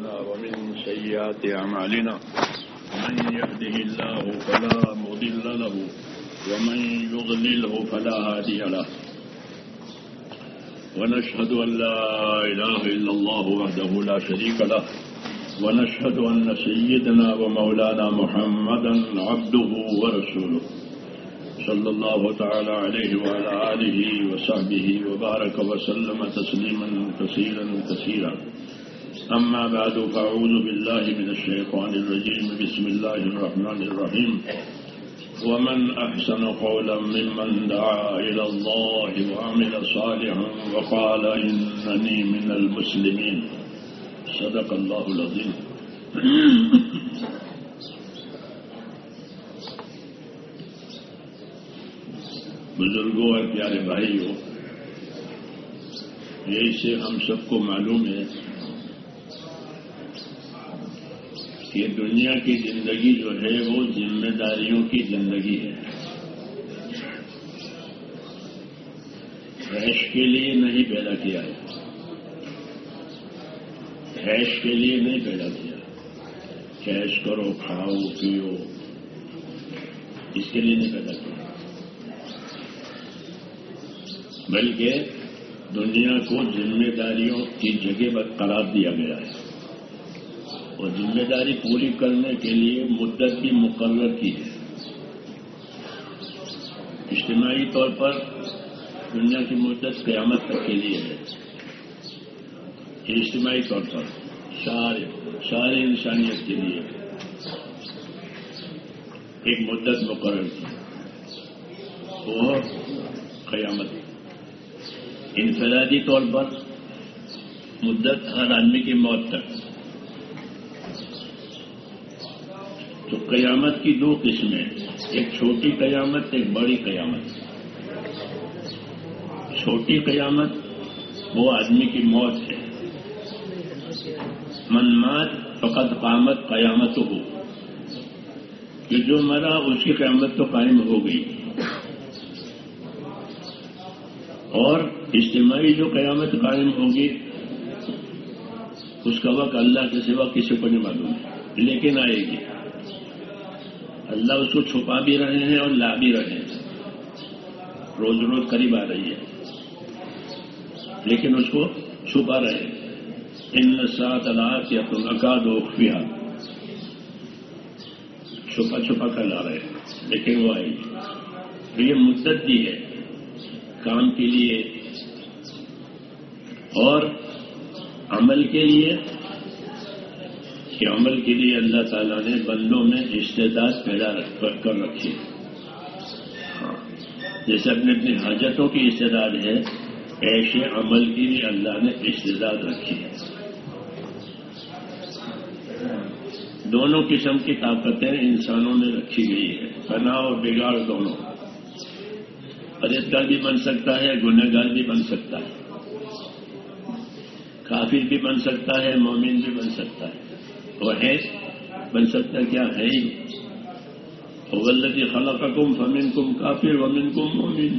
أنفسنا ومن سيئات أعمالنا من يهده الله فلا مضل له ومن يضلله فلا هادي له ونشهد أن لا إله إلا الله وحده لا شريك له ونشهد أن سيدنا ومولانا محمدا عبده ورسوله صلى الله تعالى عليه وعلى آله وصحبه وبارك وسلم تسليما كثيرا كثيرا أما بعد فأعوذ بالله من الشيطان الرجيم بسم الله الرحمن الرحيم ومن أحسن قولا ممن دعا إلى الله وعمل صالحا وقال إنني من المسلمين صدق الله العظيم. بزرگوں اور پیارے بھائیوں، یہی سے ہم سب کو معلوم ہے کہ دنیا کی زندگی جو ہے وہ ذمہ داریوں کی زندگی ہے. عیش کے لیے نہیں پیدا کیا ہے، عیش کے لیے نہیں پیدا کیا. عیش کرو، کھاؤ، پیو، اس کے لیے نہیں پیدا کیا، بلکہ دنیا کو ذمہ داریوں کی جگہ پر قرار دیا گیا ہے اور ذمہ داری پوری کرنے کے لیے مدت بھی مقرر کی ہے. اجتماعی طور پر دنیا کی مدت قیامت تک کے لیے ہے. اجتماعی طور پر سارے انسانیت کے لیے ایک مدت مقرر کی وہ قیامت. انفرادی طور پر مدت ہر آدمی کی موت تک. تو قیامت کی دو قسمیں، ایک چھوٹی قیامت، ایک بڑی قیامت. چھوٹی قیامت وہ آدمی کی موت ہے. من مات فقد قامت قیامت ہو، کہ جو مرا اس کی قیامت تو قائم ہو گئی. اور اجتماعی جو قیامت قائم ہوگی اس کا وقت اللہ کے سوا کسی کو نہیں معلوم ہے، لیکن آئے گی. اللہ اس کو چھپا بھی رہے ہیں اور لا بھی رہے ہیں. روز روز قریب آ رہی ہے لیکن اس کو چھپا رہے ہیں. ان الساعۃ لآتیۃ اکاد اخفیہا، چھپا چھپا کر لا رہے ہیں لیکن وہ آئے گی. تو یہ مدت دی ہے کام کے لیے اور عمل کے لیے، کہ عمل کے لیے اللہ تعالیٰ نے بندوں میں استعداد پیدا کر رکھی ہے. جیسے اپنی اپنی حاجتوں کی استعداد ہے، ایسے عمل کی بھی اللہ نے استعداد رکھی ہے. دونوں قسم کی طاقتیں انسانوں نے رکھی گئی ہے، فنا اور بگاڑ دونوں. پرہیزگار بھی بن سکتا ہے، گنہگار بھی بن سکتا ہے، کافر بھی بن سکتا ہے، مومن بھی بن سکتا ہے. وہ ہے بن سکتا ہے، کیا ہے ہی. هو الذی خلقکم فمنکم کافر ومنکم مومن.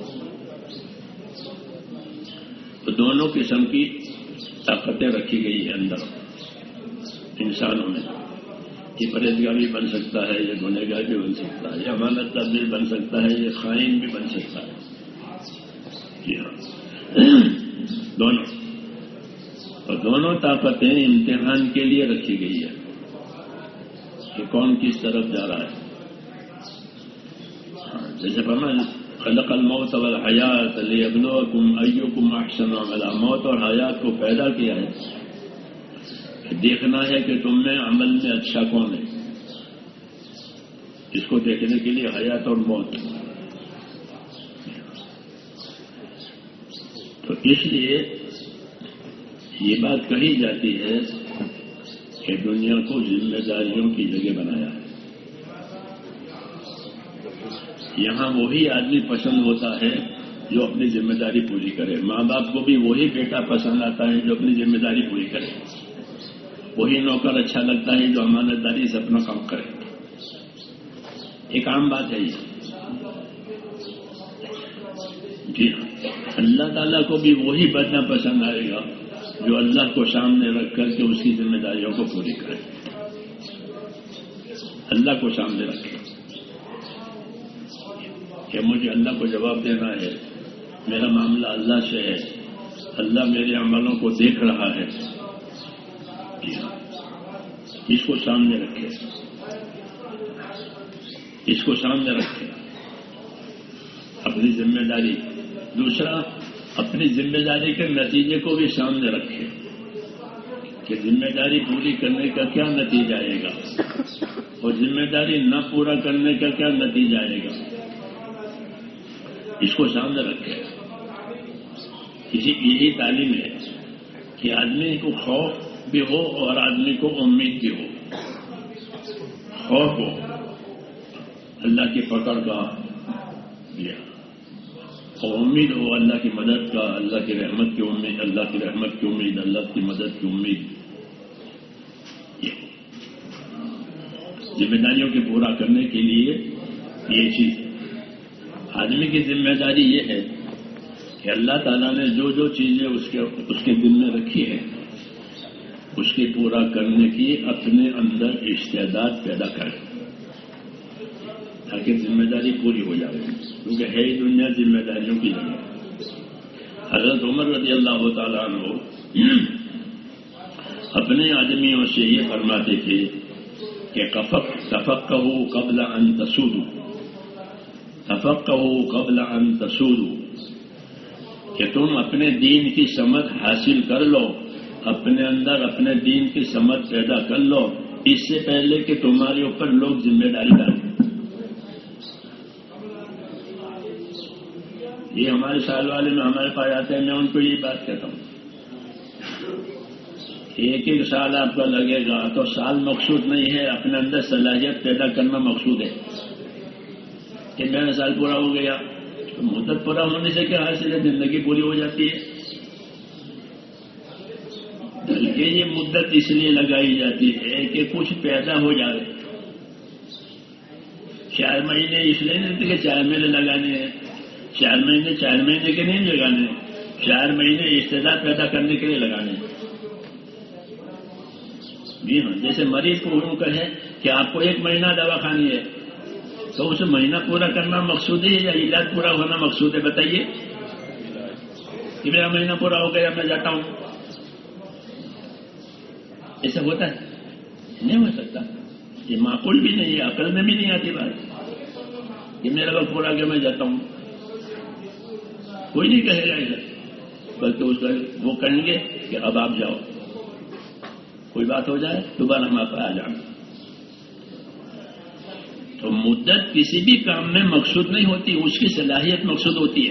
تو دونوں قسم کی طاقتیں رکھی گئی ہیں اندر انسانوں میں. یہ پرہیزگار بھی بن سکتا ہے، یہ گنہگار بھی بن سکتا ہے، یہ امانت دار بھی بن سکتا ہے، یہ خائن بھی بن سکتا ہے. جی ہاں، دونوں. اور دونوں طاقتیں امتحان کے لیے رکھی گئی ہے کہ کون کس طرف جا رہا ہے. جیسے فرمایا خلق الموت والحیات لیبلوکم ایکم احسن عملا. موت اور حیات کو پیدا کیا ہے، دیکھنا ہے کہ تم میں عمل میں اچھا کون ہے. اس کو دیکھنے کے لیے حیات اور موت. تو اس لیے یہ بات کہی جاتی ہے کہ دنیا کو ذمہ داریوں کی جگہ بنایا ہے. یہاں وہی آدمی پسند ہوتا ہے جو اپنی ذمہ داری پوری کرے. ماں باپ کو بھی وہی بیٹا پسند آتا ہے جو اپنی ذمہ داری پوری کرے. وہی نوکر اچھا لگتا ہے جو امانت داری سے اپنا کام کرے. ایک عام بات ہے یہ. جی اللہ تعالیٰ کو بھی وہی بننا پسند آئے گا جو اللہ کو سامنے رکھ کر کے اس کی ذمہ داریوں کو پوری کرے. اللہ کو سامنے رکھے کہ مجھے اللہ کو جواب دینا ہے، میرا معاملہ اللہ سے ہے، اللہ میرے عملوں کو دیکھ رہا ہے. اس کو سامنے رکھے، اس کو سامنے رکھے اپنی ذمہ داری. دوسرا، اپنی ذمہ داری کے نتیجے کو بھی سامنے رکھے کہ ذمہ داری پوری کرنے کا کیا نتیجہ آئے گا اور ذمہ داری نہ پورا کرنے کا کیا نتیجہ آئے گا. اس کو سامنے رکھے. یہی تعلیم ہے کہ آدمی کو خوف بھی ہو اور آدمی کو امید بھی ہو. خوف ہو اللہ کی پکڑ کا اور امید ہو اللہ کی مدد کا، اللہ کی رحمت کی امید، اللہ کی رحمت کی امید، اللہ کی مدد کی امید. ذمہ داریوں کے پورا کرنے کے لیے یہ چیز آدمی کی ذمہ داری یہ ہے کہ اللہ تعالیٰ نے جو جو چیزیں اس کے دل میں رکھی ہے اس کی پورا کرنے کی اپنے اندر استعداد پیدا کرے تاکہ ذمہ داری پوری ہو جائے. کیونکہ ہے ہی دنیا ذمہ داریوں کی جگہ. حضرت عمر رضی اللہ تعالیٰ عنہ اپنے آدمیوں سے یہ فرماتے تھے کہ تفقہوا قبل ان تسودوا، تفقہوا قبل ان تسودوا، کہ تم اپنے دین کی سمجھ حاصل کر لو، اپنے اندر اپنے دین کی سمجھ پیدا کر لو اس سے پہلے کہ تمہارے اوپر لوگ ذمہ داری ڈالیں. یہ ہمارے سال والے میں ہمارے پاس آتے ہیں، میں ان کو یہی بات کہتا ہوں. ایک ایک سال آپ کا لگے گا تو سال مقصود نہیں ہے، اپنے اندر صلاحیت پیدا کرنا مقصود ہے. کہ میرا سال پورا ہو گیا تو مدت پورا ہونے سے کیا حاصل ہے؟ زندگی پوری ہو جاتی ہے. بلکہ یہ مدت اس لیے لگائی جاتی ہے کہ کچھ پیدا ہو جائے. 4 مہینے اس لیے نہیں کہ 4 مہینے لگانے ہیں، 4 مہینے کے نہیں لگانے، 4 مہینے استعداد پیدا کرنے کے لیے لگانے. جی ہاں، جیسے مریض کو یوں کہے کہ آپ کو 1 مہینہ دوا کھانی ہے تو اسے مہینہ پورا کرنا مقصود ہے یا علاج پورا ہونا مقصود ہے؟ بتائیے. کہ میرا مہینہ پورا ہو گیا میں جاتا ہوں، ایسا ہوتا ہے؟ نہیں ہو سکتا. یہ معقول بھی نہیں ہے، عقل میں بھی نہیں آتی بات کہ میرا وقت پورا گیا میں جاتا ہوں. کوئی نہیں کہے گا ایسا، بلکہ اس کا وہ کہیں گے کہ اب آپ جاؤ، کوئی بات ہو جائے دوبارہ ہم آپ آ جانا. تو مدت کسی بھی کام میں مقصود نہیں ہوتی، اس کی صلاحیت مقصود ہوتی ہے.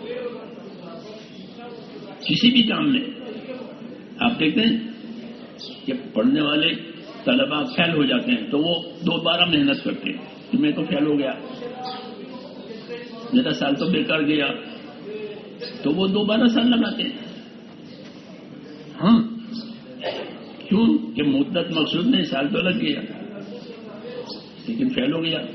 کسی بھی کام میں آپ دیکھتے ہیں کہ پڑھنے والے طلباء فیل ہو جاتے ہیں تو وہ دوبارہ محنت کرتے ہیں کہ میں تو فیل ہو گیا، میرا سال تو بیکار گیا، تو وہ دوبارہ سال لگاتے ہیں. ہاں، کیوں کہ مدت مقصود نہیں، سال تو لگ گیا لیکن فیل ہو گیا.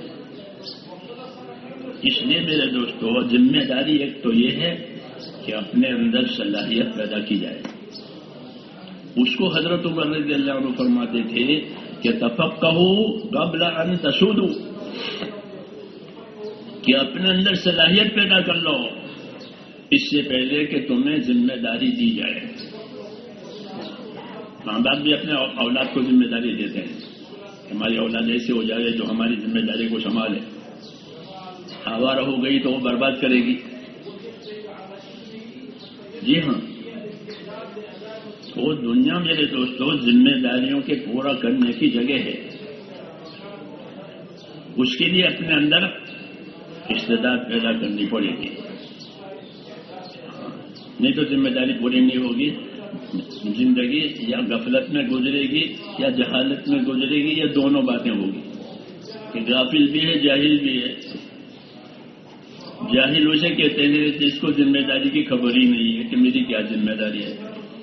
اس لیے میرے دوستو ذمہ داری ایک تو یہ ہے کہ اپنے اندر صلاحیت پیدا کی جائے. اس کو حضرت عمر رضی اللہ عنہ فرماتے تھے کہ تفقہوا قبل ان تسودوا، کہ اپنے اندر صلاحیت پیدا کر لو اس سے پہلے کہ تمہیں ذمہ داری دی جائے. ماں باپ بھی اپنے اولاد کو ذمہ داری دیتے ہیں، ہماری اولاد ایسے ہو جائے جو ہماری ذمہ داری کو سنبھالے. آوارہ ہو گئی تو وہ برباد کرے گی. جی ہاں، تو دنیا میرے دوستوں ذمہ داریوں کے پورا کرنے کی جگہ ہے. اس کے لیے اپنے اندر استعداد پیدا کرنی پڑے گی، نہیں تو ذمہ داری پوری نہیں ہوگی. زندگی یا غفلت میں گزرے گی یا جہالت میں گزرے گی، یا دونوں باتیں ہوگی کہ غافل بھی ہے جاہل بھی ہے. جاہل اسے کہتے ہیں جس کو ذمہ داری کی خبر ہی نہیں ہے کہ میری کیا ذمہ داری ہے.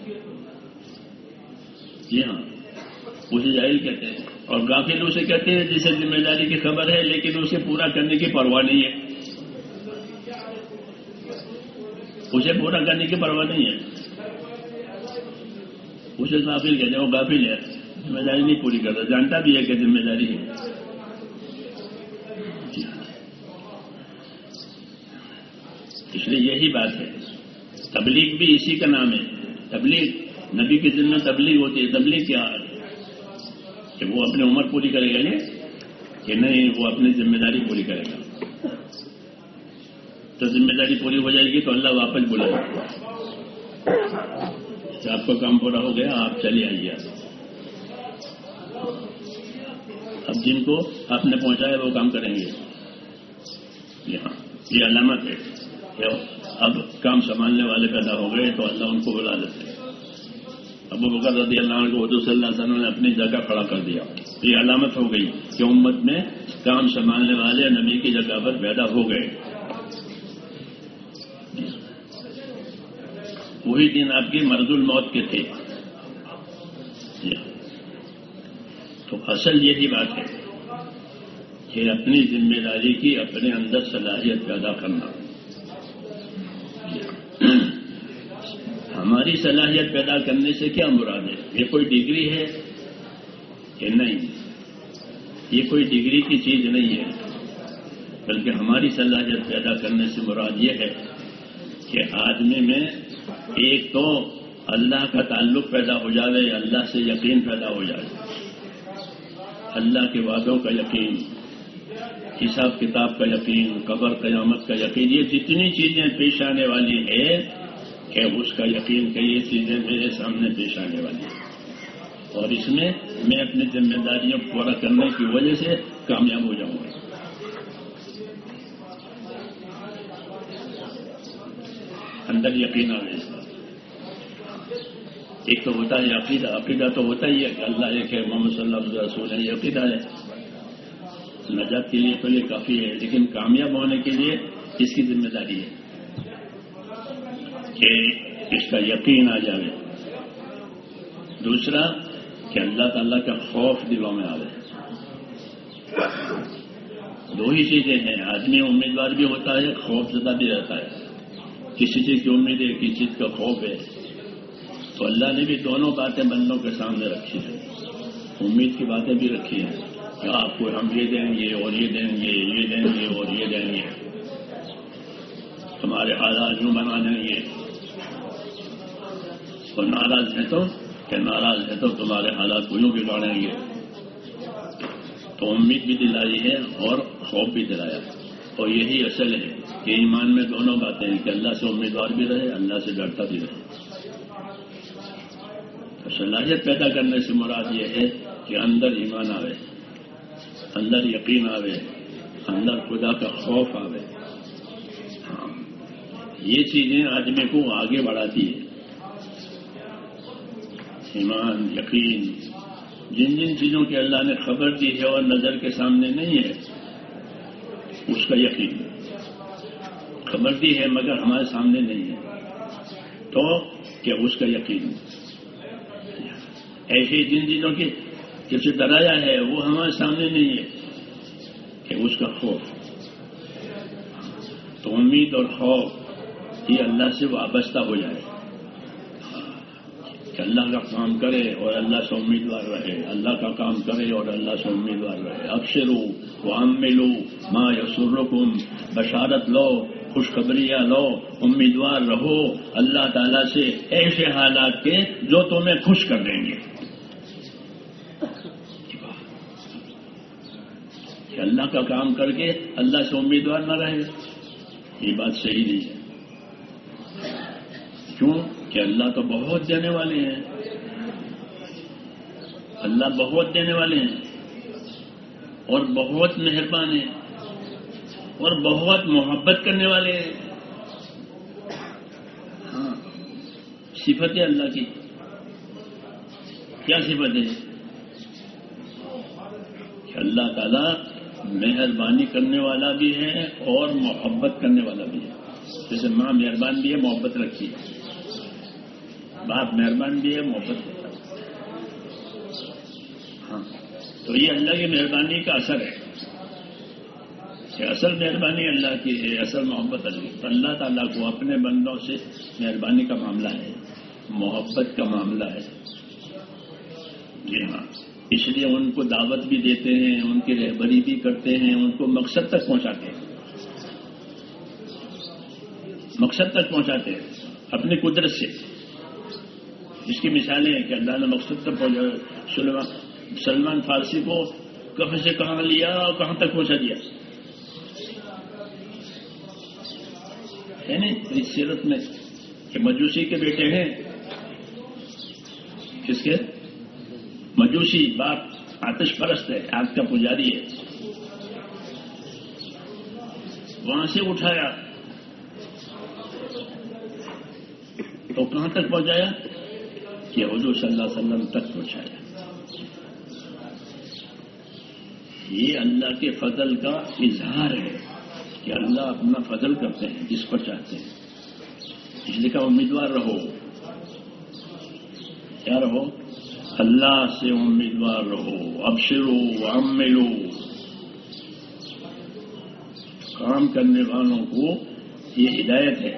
جی ہاں، اسے جاہل کہتے ہیں. اور غافل اسے کہتے ہیں جسے ذمہ داری کی خبر ہے لیکن اسے پورا کرنے کی پرواہ نہیں ہے. اسے پورا کرنے کی پرواہ نہیں ہے. اسے غافل کہتے ہیں، وہ غافل ہے، ذمہ داری نہیں پوری کرتا، جانتا بھی ہے کہ ذمہ داری ہے. اس لیے یہی بات ہے، تبلیغ بھی اسی کا نام ہے. تبلیغ نبی کی ذمہ تبلیغ ہوتی ہے. تبلیغ کیا ہے کہ وہ اپنی عمر پوری کرے گا یہ کہ نہیں، وہ اپنی ذمہ داری پوری کرے گا. تو ذمہ داری پوری ہو جائے گی تو اللہ واپس بلائے گا کہ آپ کا کام پورا ہو گیا، آپ چلے آئیے. اب جن کو آپ نے پہنچایا وہ کام کریں گے. یہاں یہ علامت ہے کہ اب کام سنبھالنے والے پیدا ہو گئے تو اللہ ان کو بلا دیتے ہیں. ابو بکر رضی اللہ عنہ کو حضور صلی اللہ علیہ وسلم نے اپنی جگہ کھڑا کر دیا. یہ علامت ہو گئی کہ امت میں کام سنبھالنے والے نبی کی جگہ پر پیدا ہو گئے. وہی دن آپ کی مرض الموت کے تھے. تو اصل یہی بات ہے کہ اپنی ذمہ داری کی اپنے اندر صلاحیت پیدا کرنا. ہماری صلاحیت پیدا کرنے سے کیا مراد ہے؟ یہ کوئی ڈگری ہے کہ نہیں؟ یہ کوئی ڈگری کی چیز نہیں ہے، بلکہ ہماری صلاحیت پیدا کرنے سے مراد یہ ہے کہ آدمی میں ایک تو اللہ کا تعلق پیدا ہو جائے، اللہ سے یقین پیدا ہو جائے، اللہ کے وعدوں کا یقین، حساب کتاب کا یقین، قبر قیامت کا یقین. یہ جتنی چیزیں پیش آنے والی ہے کہ اس کا یقین کہ یہ چیزیں میرے سامنے پیش آنے والی ہیں اور اس میں میں اپنی ذمہ داریوں پورا کرنے کی وجہ سے کامیاب ہو جاؤں گا. اندر یقین آ گیا. ایک تو ہوتا ہے عقیدہ. عقیدہ تو ہوتا ہی ہے کہ اللہ ایک ہے، محمد صلی اللہ علیہ وسلم ہے، یہ عقیدہ ہے. نجات کے لیے تو یہ کافی ہے، لیکن کامیاب ہونے کے لیے اس کی ذمہ داری ہے کہ اس کا یقین آ جائے. دوسرا کہ اللہ تعالیٰ کا خوف دلوں میں آ جائے. دو ہی چیزیں ہیں. آدمی امیدوار بھی ہوتا ہے، خوف زدہ بھی رہتا ہے. کسی چیز کی امید ہے، کسی چیز کا خوف ہے. تو اللہ نے بھی دونوں باتیں بندوں کے سامنے رکھی ہیں. امید کی باتیں بھی رکھی ہیں کہ آپ کو ہم یہ دیں گے اور یہ دیں گے، یہ دیں گے اور یہ دیں گے، تمہارے حالات یوں بنا دیں گے. اور ناراض ہے تو تمہارے حالات کو یوں بگاڑیں گے. تو امید بھی دلائی ہے اور خوف بھی دلایا. اور یہی اصل ہے کہ ایمان میں دونوں باتیں ہیں کہ اللہ سے امیدوار بھی رہے، اللہ سے ڈرتا بھی رہے. صلاحیت پیدا کرنے سے مراد یہ ہے کہ اندر ایمان آوے، اندر یقین آوے، اندر خدا کا خوف آوے. ہاں، یہ چیزیں آدمی کو آگے بڑھاتی ہے. ایمان، یقین، جن جن چیزوں کی اللہ نے خبر دی ہے اور نظر کے سامنے نہیں ہے، اس کا یقین. خبر دی ہے مگر ہمارے سامنے نہیں ہے تو کیا اس کا یقین. ایسی جن چیزوں کی جیسے ڈرایا ہے وہ ہمارے سامنے نہیں ہے کہ اس کا خوف. تو امید اور خوف یہ اللہ سے وابستہ ہو جائے کہ اللہ کا کام کرے اور اللہ سے امیدوار رہے، اللہ کا کام کرے اور اللہ سے امیدوار رہے. ابشروا وعملوا ما یسرکم، بشارت لو، خوشخبریاں لو، امیدوار رہو اللہ تعالیٰ سے ایسے حالات کے جو تمہیں خوش کر دیں گے. کہ اللہ کا کام کر کے اللہ سے امیدوار نہ رہے، یہ بات صحیح نہیں ہے. کیوں کہ اللہ تو بہت دینے والے ہیں. اللہ بہت دینے والے ہیں اور بہت مہربان ہیں اور بہت محبت کرنے والے ہیں. ہاں، صفت ہے اللہ کی. کیا صفت ہے؟ کہ اللہ تعالیٰ مہربانی کرنے والا بھی ہے اور محبت کرنے والا بھی ہے. جیسے ماں مہربان بھی ہے، محبت رکھتی ہے. باپ مہربان بھی ہے، محبت کرتا ہے. ہاں، تو یہ اللہ کی مہربانی کا اثر ہے کہ اصل مہربانی اللہ کی ہے، اصل محبت اللہ تعالیٰ کو اپنے بندوں سے مہربانی کا معاملہ ہے، محبت کا معاملہ ہے. جی ہاں، اس لیے ان کو دعوت بھی دیتے ہیں، ان کی رہبری بھی کرتے ہیں، ان کو مقصد تک پہنچاتے ہیں، مقصد تک پہنچاتے ہیں اپنی قدرت سے. اس کی مثالیں ہیں کہ اللہ نے مقصد تک پہنچا. سلمان فارسی کو کہاں سے کہاں لیا اور کہاں تک پہنچا دیا ہے نا. اس سیرت میں کہ مجوسی کے بیٹے ہیں، کس کے؟ مجوسی باپ آتش پرست ہے، آگ کا پجاری ہے. وہاں سے اٹھایا تو کہاں تک پہنچایا کہ حضور صلی اللہ علیہ وسلم تک پہنچایا. یہ اللہ کے فضل کا اظہار ہے کہ اللہ اپنا فضل کرتے ہیں جس پر چاہتے ہیں. اس لیے کہ امیدوار رہو. کیا رہو؟ اللہ سے امیدوار رہو. ابشرو وعملو. کام کرنے والوں کو یہ ہدایت ہے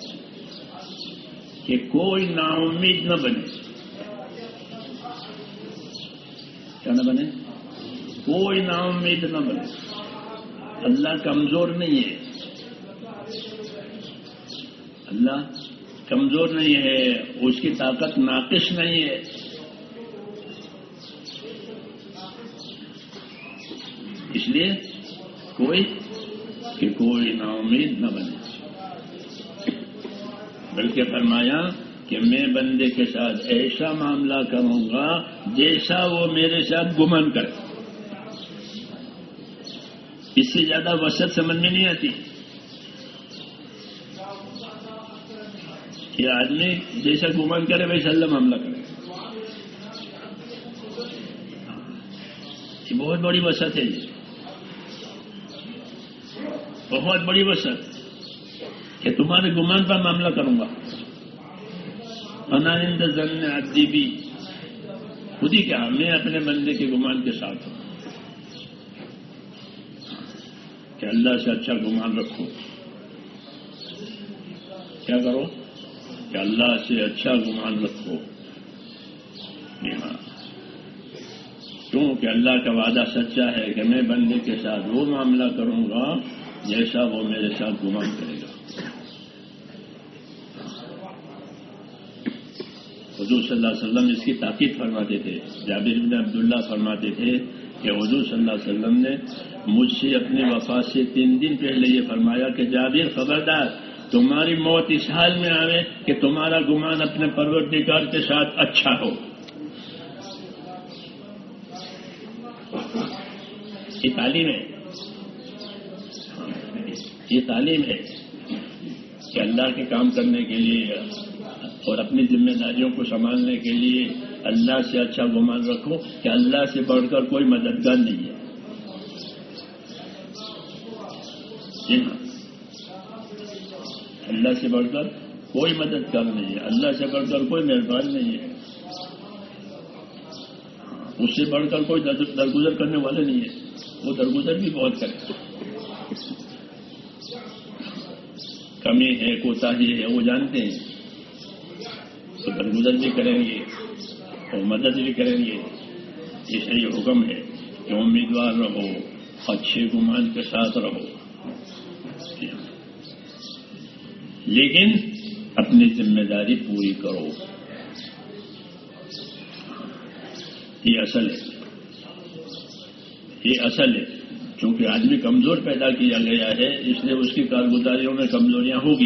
کہ کوئی نا امید نہ بنے. کیا نہ بنے؟ کوئی نا امید نہ بنے. اللہ کمزور نہیں ہے، اللہ کمزور نہیں ہے، اس کی طاقت ناقص نہیں ہے. اس لیے کوئی نا امید نہ بنے. بلکہ فرمایا کہ میں بندے کے ساتھ ایسا معاملہ کروں گا جیسا وہ میرے ساتھ گمان کرے. اس سے زیادہ وسعت سمجھ میں نہیں آتی کہ آدمی جیسا گمان کرے ویسا اللہ معاملہ کرے. یہ بہت بڑی وسعت ہے، یہ بہت بڑی وسعت کہ تمہارے گمان پر معاملہ کروں گا. انا عند ظن عبدی بھی، خود ہی کہا میں اپنے بندے کے گمان کے ساتھ ہوں. کہ اللہ سے اچھا گمان رکھو. کیا کرو؟ کہ اللہ سے اچھا گمان رکھو. ہاں، کیونکہ اللہ کا وعدہ سچا ہے کہ میں بندے کے ساتھ وہ معاملہ کروں گا جیسا وہ میرے ساتھ گمان کرے گا. حضور صلی اللہ علیہ وسلم اس کی تاکید فرماتے تھے. جابر بن عبداللہ فرماتے تھے کہ حضور صلی اللہ علیہ وسلم نے مجھ سے اپنی وفات سے 3 دن پہلے یہ فرمایا کہ جابر خبردار، تمہاری موت اس حال میں آئے کہ تمہارا گمان اپنے پروردگار کے ساتھ اچھا ہو. یہ تعلیم ہے، یہ تعلیم ہے کہ اللہ کے کام کرنے کے لیے اور اپنی ذمہ داریوں کو سنبھالنے کے لیے اللہ سے اچھا گمان رکھو کہ اللہ سے بڑھ کر کوئی مددگار نہیں ہے. جی ہاں، اللہ سے بڑھ کر کوئی مددگار نہیں ہے، اللہ سے بڑھ کر کوئی مہربان نہیں ہے، اس سے بڑھ کر کوئی درگزر کرنے والے نہیں ہے. وہ درگزر بھی بہت کرے. کمی ہے، کوتاہی ہے، وہ جانتے ہیں، تو درگزر بھی کریں گے اور مدد بھی کریں گے. اس لیے یہ حکم ہے کہ امیدوار رہو، اچھے گمان کے ساتھ رہو، لیکن اپنی ذمہ داری پوری کرو. یہ اصل ہے، یہ اصل ہے. چونکہ آدمی کمزور پیدا کیا گیا ہے، اس لیے اس کی کارگزاریوں میں کمزوریاں ہوگی،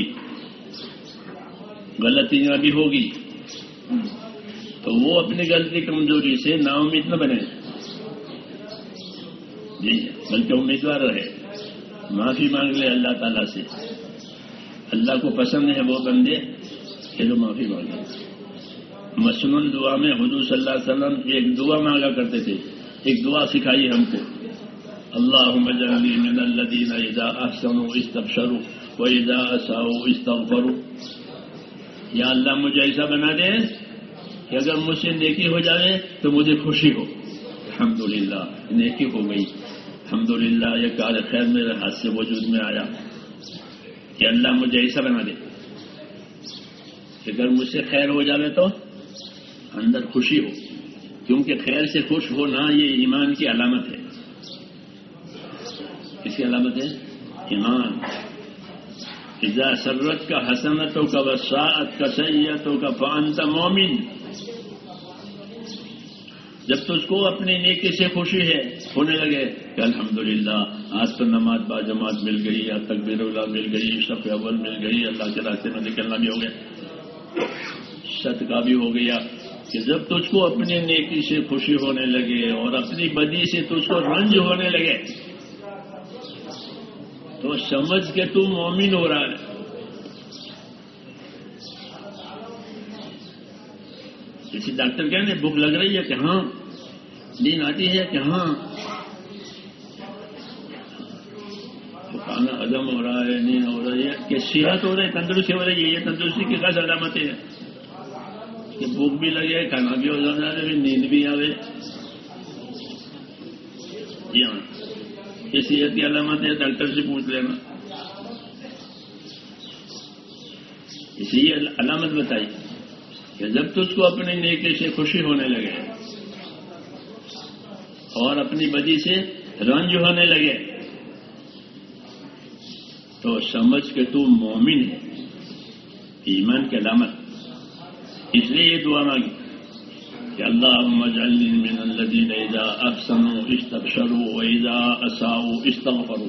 غلطیاں بھی ہوگی. تو وہ اپنی غلطی کمزوری سے نا امید نہ بنے، جی بلکہ امیدوار رہے. معافی مانگ لے اللہ تعالیٰ سے. اللہ کو پسند ہے وہ بندے کہ جو معافی مانگے. مسنون دعا میں حضور صلی اللہ علیہ وسلم ایک دعا مانگا کرتے تھے. ایک دعا سکھائی ہم کو، اللہم اجعلنی من الذین اذا احسنوا استبشروا واذا اساءوا استغفروا. یا اللہ مجھے ایسا بنا دے کہ اگر مجھ سے نیکی ہو جائے تو مجھے خوشی ہو. الحمدللہ نیکی ہو گئی، الحمدللہ یہ کار خیر میرے ہاتھ سے وجود میں آیا. کہ اللہ مجھے ایسا بنا دے کہ اگر مجھ سے خیر ہو جائے تو اندر خوشی ہو. کیونکہ خیر سے خوش ہونا یہ ایمان کی علامت ہے. کس کی علامت ہے؟ ایمان. اذا سرت کا حسنتوں کا وساعت کا سیئتوں کا فانت مومن. جب تو اس کو اپنی نیکی سے خوشی ہے ہونے لگے کہ الحمدللہ آج تو نماز با جماعت مل گئی، آج تکبیر اللہ مل گئی، صف اول مل گئی، اللہ کے راستے میں نکلنا بھی ہو گیا، صدقہ بھی ہو گیا. کہ جب تجھ کو اپنی نیکی سے خوشی ہونے لگے اور اپنی بدی سے تجھ کو رنج ہونے لگے تو سمجھ کے تو مومن ہو رہا ہے. کسی ڈاکٹر کہنے بھوک لگ رہی ہے کہ ہاں، نیند آتی ہے کہ ہاں، کھانا ہضم ہو رہا ہے، نیند ہو رہی ہے، کہ صحت ہو رہی ہے، تندرستی ہو رہی ہے. یہ تندرستی کی خاص علامتیں ہیں کہ بھوک بھی لگے، کھانا بھی ہو جانا ہے، نیند بھی آئے. جی ہاں، یہ صحت کی علامت ہے، ڈاکٹر سے پوچھ لینا. اسی علامت بتائی کہ جب تجھ کو اپنی نیکی سے خوشی ہونے لگے اور اپنی بدی سے رنج ہونے لگے تو سمجھ کے تو مومن ہے. ایمان کی علامت. اس لیے یہ دعا مانگی کہ اللہم اجعلنی من الذین اذا احسنوا استبشروا واذا اساءوا استغفروا.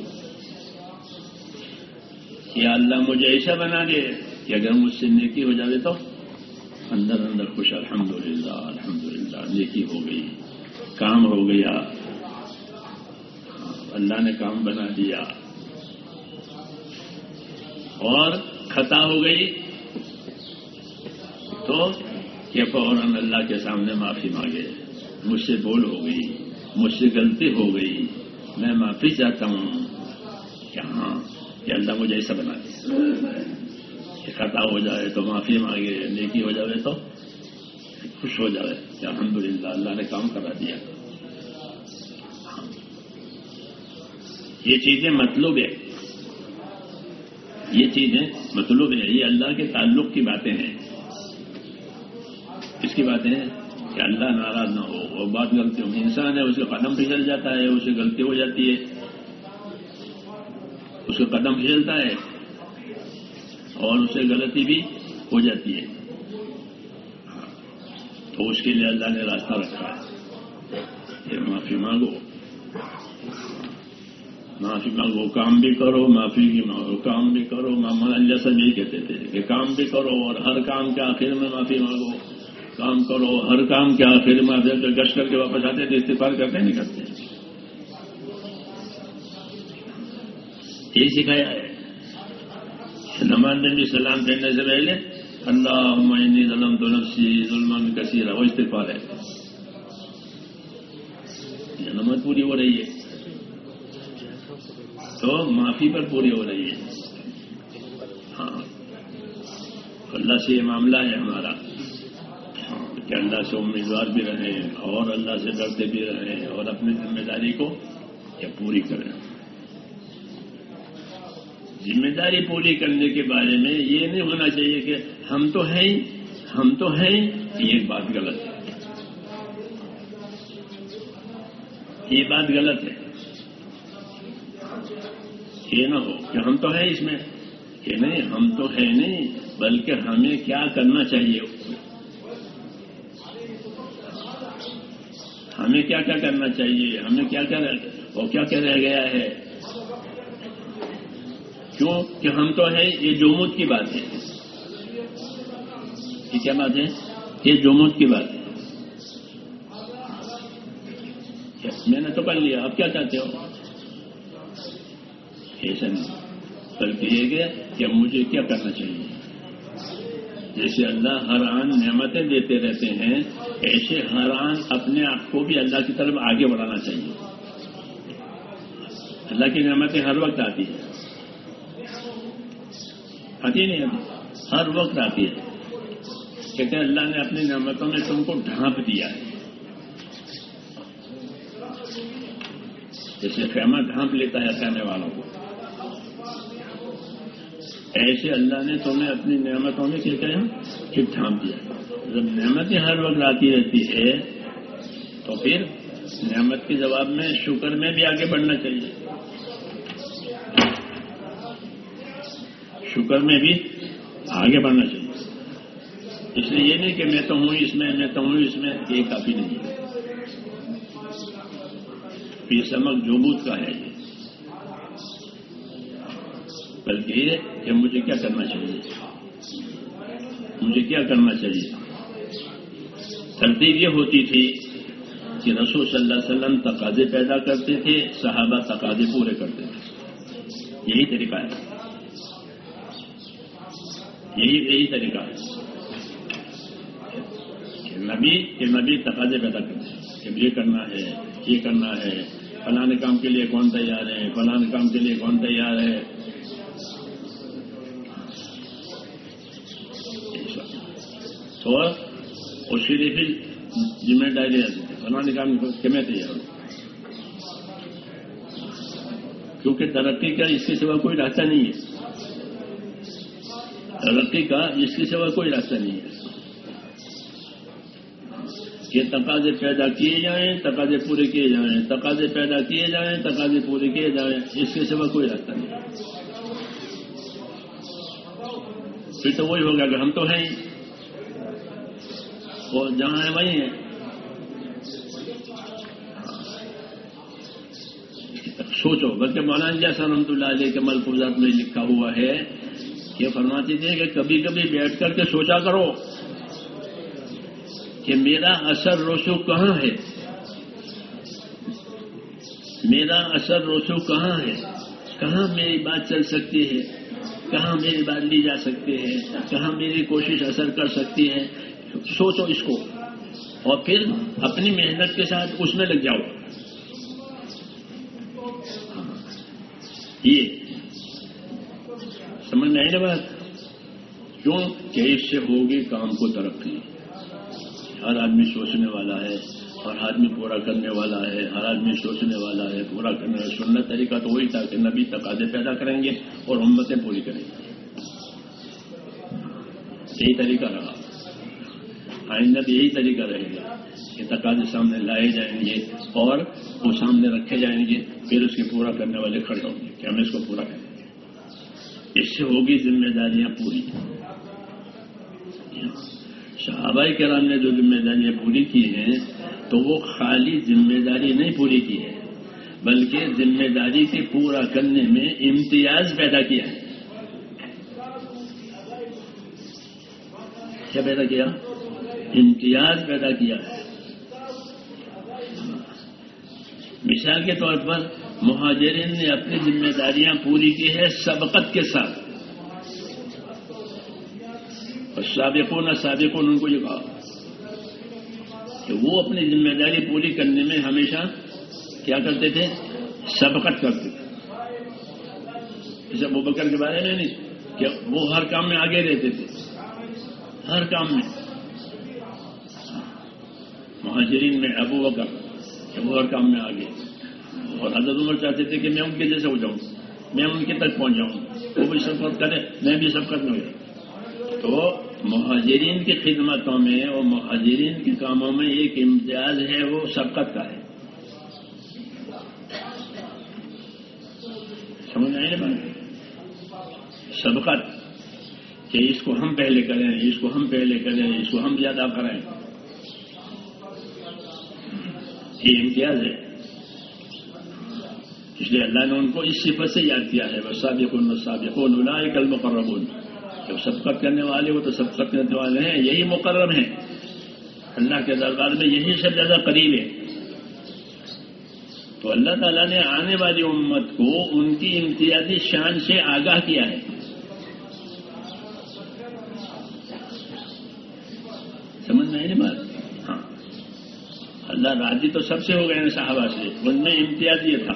یا اللہ مجھے ایسا بنا دے کہ اگر مجھ سے نیکی ہو جائے تو اندر اندر خوش، الحمدللہ الحمدللہ نیکی ہو گئی، کام ہو گیا، اللہ نے کام بنا دیا. اور خطا ہو گئی تو کہ فوراً اللہ کے سامنے معافی مانگے، مجھ سے بھول ہو گئی، مجھ سے غلطی ہو گئی، میں معافی چاہتا ہوں. کہ ہاں کہ اللہ مجھے ایسا بنا دیا کہ خطا ہو جائے تو معافی مانگے، نیکی ہو جائے تو خوش ہو جائے کہ الحمدللہ اللہ نے کام کرا دیا. یہ چیزیں مطلوب ہے، یہ چیزیں مطلوب ہے، یہ اللہ کے تعلق کی باتیں ہیں. اس کی باتیں ہیں کہ اللہ ناراض نہ ہو. اور بات غلطی ہو، انسان ہے، اس کا قدم پھسل جاتا ہے، اسے غلطی ہو جاتی ہے، اس کا قدم پھسلتا ہے اور اسے غلطی بھی ہو جاتی ہے. تو اس کے لیے اللہ نے راستہ رکھا ہے کہ معافی مانگو، معافی مانگو، کام بھی کرو، معافی کی مانگو، کام بھی کرو. محمد اللہ صاحب یہی کہتے تھے کہ کام بھی کرو اور ہر کام کے آخر میں معافی مانگو. کام کرو، ہر کام کے آخر میں گشت کر کے واپس آتے تھے، استغفار کرتے نہیں کرتے. یہی سکھایا ہے. نماز میں بھی سلام پھیرنے سے پہلے اللہم انی ظلمت نفسی ظلما کثیرا، وہ استغفار ہے. یہ نماز پوری ہو رہی ہے تو معافی پر پوری ہو رہی ہے. ہاں، اللہ سے یہ معاملہ ہے ہمارا کہ اللہ سے امیدوار بھی رہیں اور اللہ سے ڈرتے بھی رہیں اور اپنی ذمہ داری کو پوری کریں. ذمہ داری پوری کرنے کے بارے میں یہ نہیں ہونا چاہیے کہ ہم تو ہیں، ہم تو ہیں. یہ بات غلط ہے، یہ بات غلط ہے. یہ نہ ہو کہ ہم تو ہیں اس میں، کہ نہیں ہم تو ہیں نہیں، بلکہ ہمیں کیا کرنا چاہیے، ہمیں کیا کیا کرنا چاہیے، ہمیں کیا کیا اور کیا کیا رہ گیا ہے. کیوں کہ ہم تو ہیں. یہ جمود کی بات ہے. یہ کیا بات ہے؟ یہ جمود کی بات ہے. میں نے تو کر لیا، آپ کیا چاہتے ہو؟ ایسا نہیں، بلکہ یہ کہ مجھے کیا کرنا چاہیے. جیسے اللہ ہر آن نعمتیں دیتے رہتے ہیں، ایسے ہر آن اپنے آپ کو بھی اللہ کی طرف آگے بڑھانا چاہیے. اللہ کی نعمتیں ہر وقت آتی ہیں، آتی نہیں آتی، ہر وقت آتی ہے. کہتے ہیں اللہ نے اپنی نعمتوں میں تم کو ڈھانپ دیا ہے. جیسے خیمہ ڈھانپ لیتا ہے خیمے والوں کو، ایسے اللہ نے تمہیں اپنی نعمتوں میں کیا کہا کہ ڈھانپ دیا. جب نعمتیں ہر وقت آتی رہتی ہے تو پھر نعمت کے جواب میں شکر میں بھی آگے بڑھنا چاہیے، شکر میں بھی آگے بڑھنا چاہیے۔ اس لیے یہ نہیں کہ میں تو ہوں اس میں، میں تو ہوں اس میں، یہ کافی نہیں ہے۔ یہ سمجھ جوبوت کا ہے یہ، بلکہ یہ کہ مجھے کیا کرنا چاہیے، مجھے کیا کرنا چاہیے۔ ترتیب یہ ہوتی تھی کہ رسول صلی اللہ علیہ وسلم تقاضے پیدا کرتے تھے، صحابہ تقاضے پورے کرتے تھے، یہی طریقہ ہے، یہی طریقہ ہے کہ نبی تقاضے پیدا کرتے ہیں کہ یہ کرنا ہے، یہ کرنا ہے، فلاں کام کے لیے کون تیار ہے، فلاں کام کے لیے کون تیار ہے۔ اور شریف ذمہ داری رہتی تھی، فلاں کام کہ میں تیار ہوں، کیونکہ ترقی کا اس کے سوا کوئی راستہ نہیں ہے، ترقی کا اس کے سوا کوئی راستہ نہیں ہے کہ تقاضے پیدا کیے جائیں، تقاضے پورے کیے جائیں، تقاضے پیدا کیے جائیں، تقاضے پورے کیے جائیں، اس کے سوا کوئی راستہ نہیں ہے۔ پھر تو وہی ہوگا کہ ہم تو ہیں ہی، وہ جہاں ہے وہیں ہے۔ سوچو، بلکہ مولانا جیسا رحمۃ اللہ علیہ کے ملفوظات میں لکھا ہوا ہے کہ فرماتے تھے کہ کبھی کبھی بیٹھ کر کے سوچا کرو کہ میرا اثر رسوخ کہاں ہے، میرا اثر رسوخ کہاں ہے، کہاں میری بات چل سکتی ہے، کہاں میری بات لی جا سکتی ہے، کہاں میری کوشش اثر کر سکتی ہے۔ سوچو اس کو اور پھر اپنی محنت کے ساتھ اس میں لگ جاؤ۔ یہ سمجھ میں آئی نا بات؟ کیوں کہ اس سے ہوگی کام کو ترقی۔ ہر آدمی سوچنے والا ہے، ہر آدمی پورا کرنے والا ہے، ہر آدمی سوچنے والا ہے، پورا کرنے والا۔ سنت طریقہ تو وہی تھا کہ نبی تقاضے پیدا کریں گے اور امتیں پوری کریں گے، یہی طریقہ رہا، آئندہ بھی یہی طریقہ رہے گا کہ تقاضے سامنے لائے جائیں گے اور وہ سامنے رکھے جائیں گے، پھر اس کے پورا کرنے والے کھڑے ہوں گے کہ ہم اس کو پورا کریں گے۔ اس سے ہوگی ذمہ داریاں پوری۔ صحابہ کرام نے جو ذمہ داریاں پوری کی ہیں تو وہ خالی ذمہ داری نہیں پوری کی ہے، بلکہ ذمہ داری کے پورا کرنے میں امتیاز پیدا کیا ہے۔ کیا پیدا کیا؟ امتیاز پیدا کیا ہے۔ مثال کے طور پر مہاجرین نے اپنی ذمہ داریاں پوری کی ہے سبقت کے ساتھ، اور سابقون ان کو یہ کہا کہ وہ اپنی ذمہ داری پوری کرنے میں ہمیشہ کیا کرتے تھے؟ سبقت کرتے تھے۔ جیسے ابوبکر کے بارے میں نہیں کہ وہ ہر کام میں آگے رہتے تھے، ہر کام میں۔ مہاجرین میں ابوبکر کہ وہ ہر کام میں آگے، اور حضرت عمر چاہتے تھے کہ میں ان کے جیسے ہو جاؤں، میں ان کے تک پہنچ جاؤں، وہ بھی سبقت کرے میں بھی سبقت میں ہو جاؤں۔ تو مہاجرین کی خدمتوں میں اور مہاجرین کے کاموں میں ایک امتیاز ہے، وہ سبقت کا ہے۔ سمجھ آئے نا بات؟ سبقت کہ اس کو ہم پہلے کریں، اس کو ہم پہلے کریں، اس کو ہم زیادہ کریں، یہ امتیاز ہے۔ اس لیے اللہ نے ان کو اس صفت سے یاد کیا ہے، والسابقون والسابقون اولئک المقربون۔ جب سبقت کرنے والے وہ تو سبقت کرنے والے ہیں، یہی مقرب ہیں اللہ کے دربار میں، یہی سب زیادہ قریب ہے۔ تو اللہ تعالیٰ نے آنے والی امت کو ان کی امتیازی شان سے آگاہ کیا ہے۔ سمجھ میں آئی نا بات؟ ہاں، اللہ راضی تو سب سے ہو گئے ہیں صحابہ سے، ان میں امتیاز یہ تھا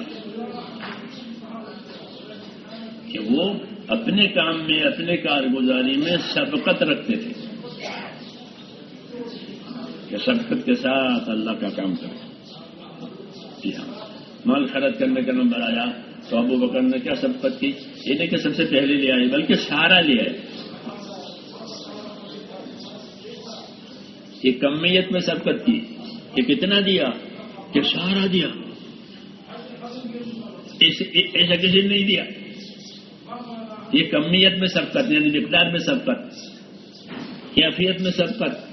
کہ وہ اپنے کام میں، اپنے کارگزاری میں سبقت رکھتے تھے کہ سبقت کے ساتھ اللہ کا کام کرے۔ جی ہاں، مال خرچ کرنے کا نمبر آیا تو ابو بکر نے کیا سبقت کی؟ یہ نہیں کہ سب سے پہلے لے آئے، بلکہ سارا لے آئے۔ یہ کمیت میں سبقت کی، کہ کتنا دیا، کہ سارا دیا. ایسا کسی نے نہیں دیا. یہ کمیت میں سبقت یعنی مقدار میں سبقت، کیفیت میں سبقت.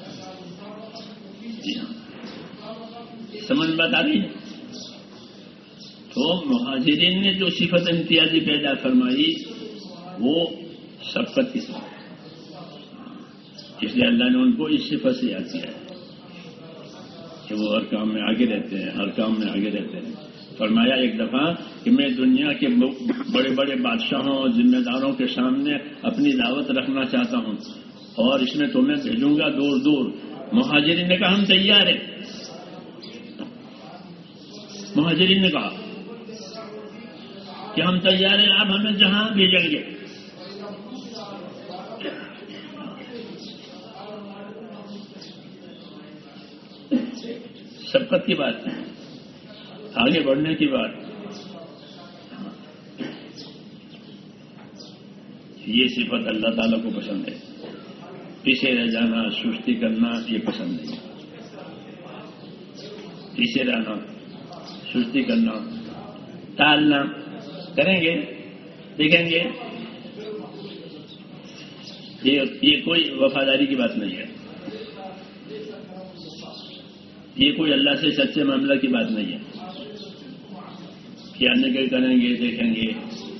سمجھ بات آ رہی ہے؟ تو مہاجرین نے جو صفت امتیازی پیدا فرمائی وہ سبقت کی صفت، اس لیے اللہ نے ان کو اس صفت سے یاد کیا ہے کہ وہ ہر کام میں آگے رہتے ہیں، ہر کام میں آگے رہتے ہیں. فرمایا ایک دفعہ کہ میں دنیا کے بڑے بڑے بادشاہوں اور ذمہ داروں کے سامنے اپنی دعوت رکھنا چاہتا ہوں اور اس میں تمہیں بھیجوں گا دور دور. مہاجرین نے کہا ہم تیار ہیں. مہاجرین نے کہا کہ ہم تیار ہیں، آپ ہمیں جہاں بھیجیں گے. سبقت کی بات ہے، آگے بڑھنے کی بات. یہ صفت اللہ تعالیٰ کو پسند ہے. پیچھے رہ جانا، سستی کرنا یہ پسند نہیں. پیچھے رہنا، سستی کرنا، ٹالنا کریں گے، دیکھیں گے، یہ کوئی وفاداری کی بات نہیں ہے. یہ کوئی اللہ سے سچے معاملہ کی بات نہیں ہے کہ آنے کے کریں گے، دیکھیں گے.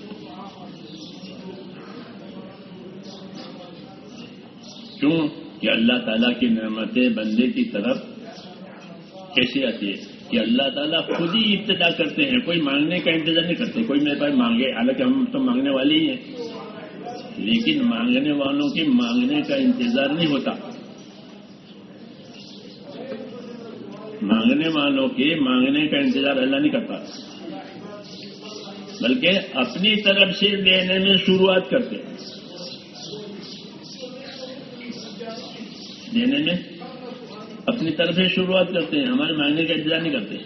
کیوں کہ اللہ تعالیٰ کی نعمتیں بندے کی طرف کیسی آتی ہے کہ اللہ تعالیٰ خود ہی ابتدا کرتے ہیں. کوئی مانگنے کا انتظار نہیں کرتے. کوئی میرے پاس مانگے، حالانکہ ہم تو مانگنے والے ہی ہیں، لیکن مانگنے والوں کی مانگنے کا انتظار نہیں ہوتا. مانگنے والوں کے مانگنے کا انتظار اللہ نہیں کرتا، بلکہ اپنی طرف سے دینے میں شروعات کرتے ہیں. دینے میں اپنی طرف سے شروعات کرتے ہیں، ہمارے مانگنے کا انتظار نہیں کرتے.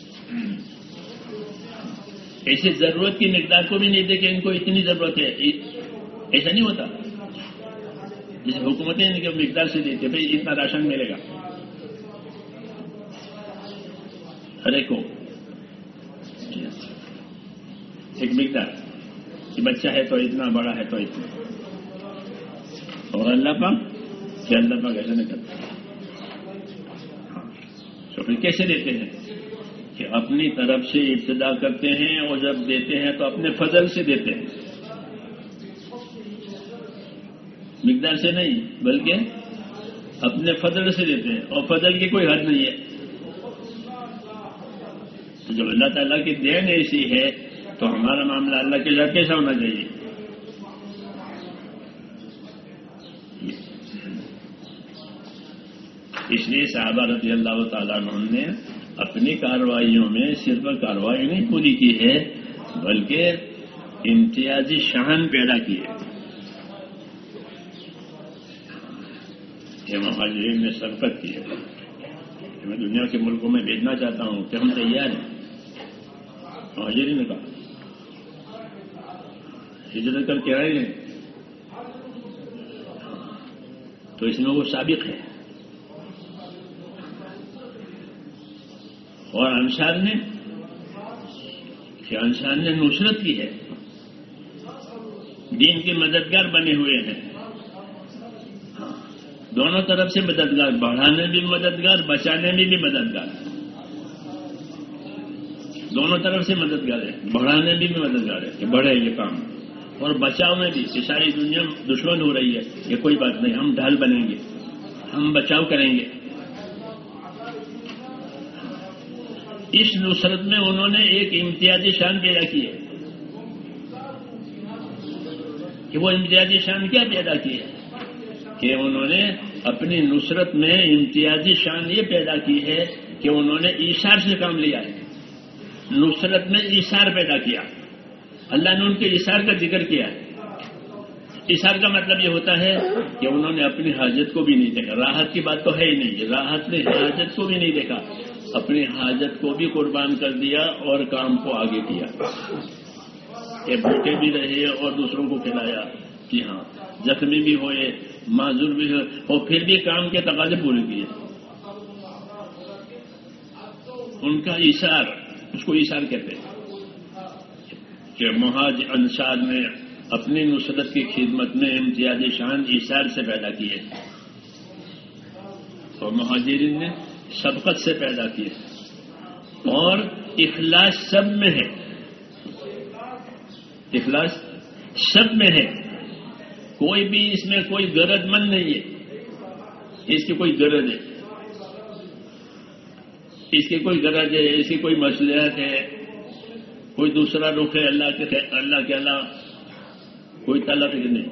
ایسی ضرورت کی مقدار کو بھی نہیں دے کہ ان کو اتنی ضرورت ہے، ایسا نہیں ہوتا. جیسے حکومتیں ان کے مقدار سے دیتے بھائی اتنا راشن ملے گا ہر ایک کو، ایک مقدار کہ بچہ ہے تو اتنا، بڑا ہے تو اتنا. اور اللہ پاک ایسا نہیں کرتا. تو پھر کیسے دیتے ہیں کہ اپنی طرف سے ابتدا کرتے ہیں اور جب دیتے ہیں تو اپنے فضل سے دیتے ہیں، مقدار سے نہیں بلکہ اپنے فضل سے دیتے ہیں. اور فضل کی کوئی حد نہیں ہے. جب اللہ تعالیٰ کی دین ایسی ہے تو ہمارا معاملہ اللہ کے ساتھ کیسا ہونا چاہیے؟ اس لیے صحابہ رضی اللہ تعالیٰ عنہ نے اپنی کارروائیوں میں صرف کارروائی نہیں پوری کی ہے بلکہ امتیازی شان پیدا کی ہے. یہ مہاجرین نے سبقت کی ہے. میں دنیا کے ملکوں میں بھیجنا چاہتا ہوں کہ ہم تیار ہیں. مہاجرین نے کہا ہجرت کر کے آئے ہیں تو اس میں وہ سابق ہے. اور انصار نے نصرت کی ہے، دین کے مددگار بنے ہوئے ہیں. دونوں طرف سے مددگار، بڑھانے بھی مددگار، بچانے میں بھی مددگار. دونوں طرف سے مددگار ہے. بڑھانے بھی مددگار ہے کہ بڑھے یہ کام، اور بچاؤ میں بھی کہ ساری دنیا دشمن ہو رہی ہے، یہ کوئی بات نہیں، ہم ڈھال بنیں گے، ہم بچاؤ کریں گے. اس نصرت میں انہوں نے ایک امتیازی شان پیدا کی ہے. کہ وہ امتیازی شان کیا پیدا کی ہے کہ انہوں نے اپنی نصرت میں امتیازی شان یہ پیدا کی ہے کہ انہوں نے ایثار سے کام لیا ہے. نصرت میں ایثار پیدا کیا. اللہ نے ان کے ایثار کا ذکر کیا ہے. ایثار کا مطلب یہ ہوتا ہے کہ انہوں نے اپنی حاجت کو بھی نہیں دیکھا. راحت کی بات تو ہے ہی نہیں، راحت نے حاجت کو بھی نہیں دیکھا، اپنی حاجت کو بھی قربان کر دیا اور کام کو آگے کیا. کہ بھوکے بھی رہے اور دوسروں کو کھلایا، کہ ہاں زخمی بھی ہوئے، معذور بھی ہوئے، اور پھر بھی کام کے تقاضے پورے کیے. ان کا ایثار، اس کو ایثار کہتے ہیں کہ مہاجر انصار نے اپنی نصرت کی خدمت میں امتیازی شان ایثار سے پیدا کیے اور مہاجرین نے سبقت سے پیدا کیے، اور اخلاص سب میں ہے، اخلاص سب میں ہے، کوئی بھی اس میں کوئی غرض مند نہیں ہے، اس کی کوئی غرض ہے، اس کی کوئی غرض ہے، اس کی کوئی مصلحت ہے، کوئی دوسرا رخ ہے اللہ کے علاوہ کوئی طلب ہی نہیں،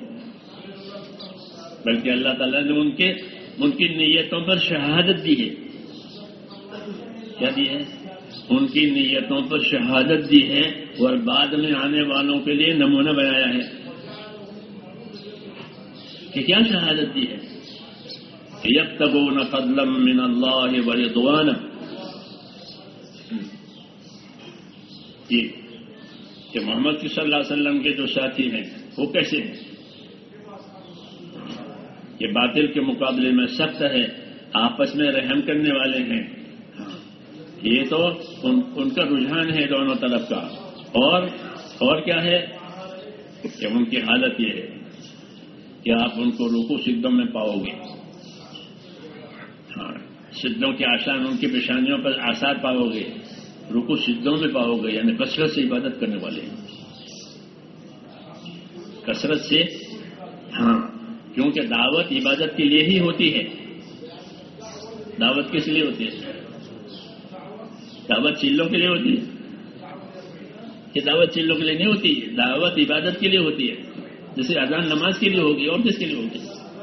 بلکہ اللہ تعالیٰ نے ان کی نیتوں پر شہادت دی ہے۔ کیا دی ہے؟ ان کی نیتوں پر شہادت دی ہے اور بعد میں آنے والوں کے لیے نمونہ بنایا ہے کہ کیا شہادت دی ہے؟ یبتغون فضلا من اللہ ورضوانا، کہ محمد صلی اللہ علیہ وسلم کے جو ساتھی ہیں وہ کیسے ہیں؟ یہ باطل کے مقابلے میں سخت ہے، آپس میں رحم کرنے والے ہیں، یہ تو ان کا رجحان ہے دونوں طرف کا، اور کیا ہے کہ ان کی حالت یہ ہے کہ آپ ان کو رکوع سجدوں میں پاؤ گے، سجدوں کے آسان ان کی پیشانیوں پر آثار پاؤ گے، رکوع سجدوں میں پاؤ گے، یعنی کثرت سے عبادت کرنے والے ہیں، کثرت سے، کیونکہ دعوت عبادت کے لیے ہی ہوتی ہے۔ دعوت کس لیے ہوتی ہے؟ دعوت چیلوں کے لیے ہوتی ہے کہ دعوت چیلوں کے لیے نہیں ہوتی ہے، دعوت عبادت کے لیے ہوتی ہے، جیسے اذان نماز کے لیے ہوگی، اور کس کے لیے ہوگی؟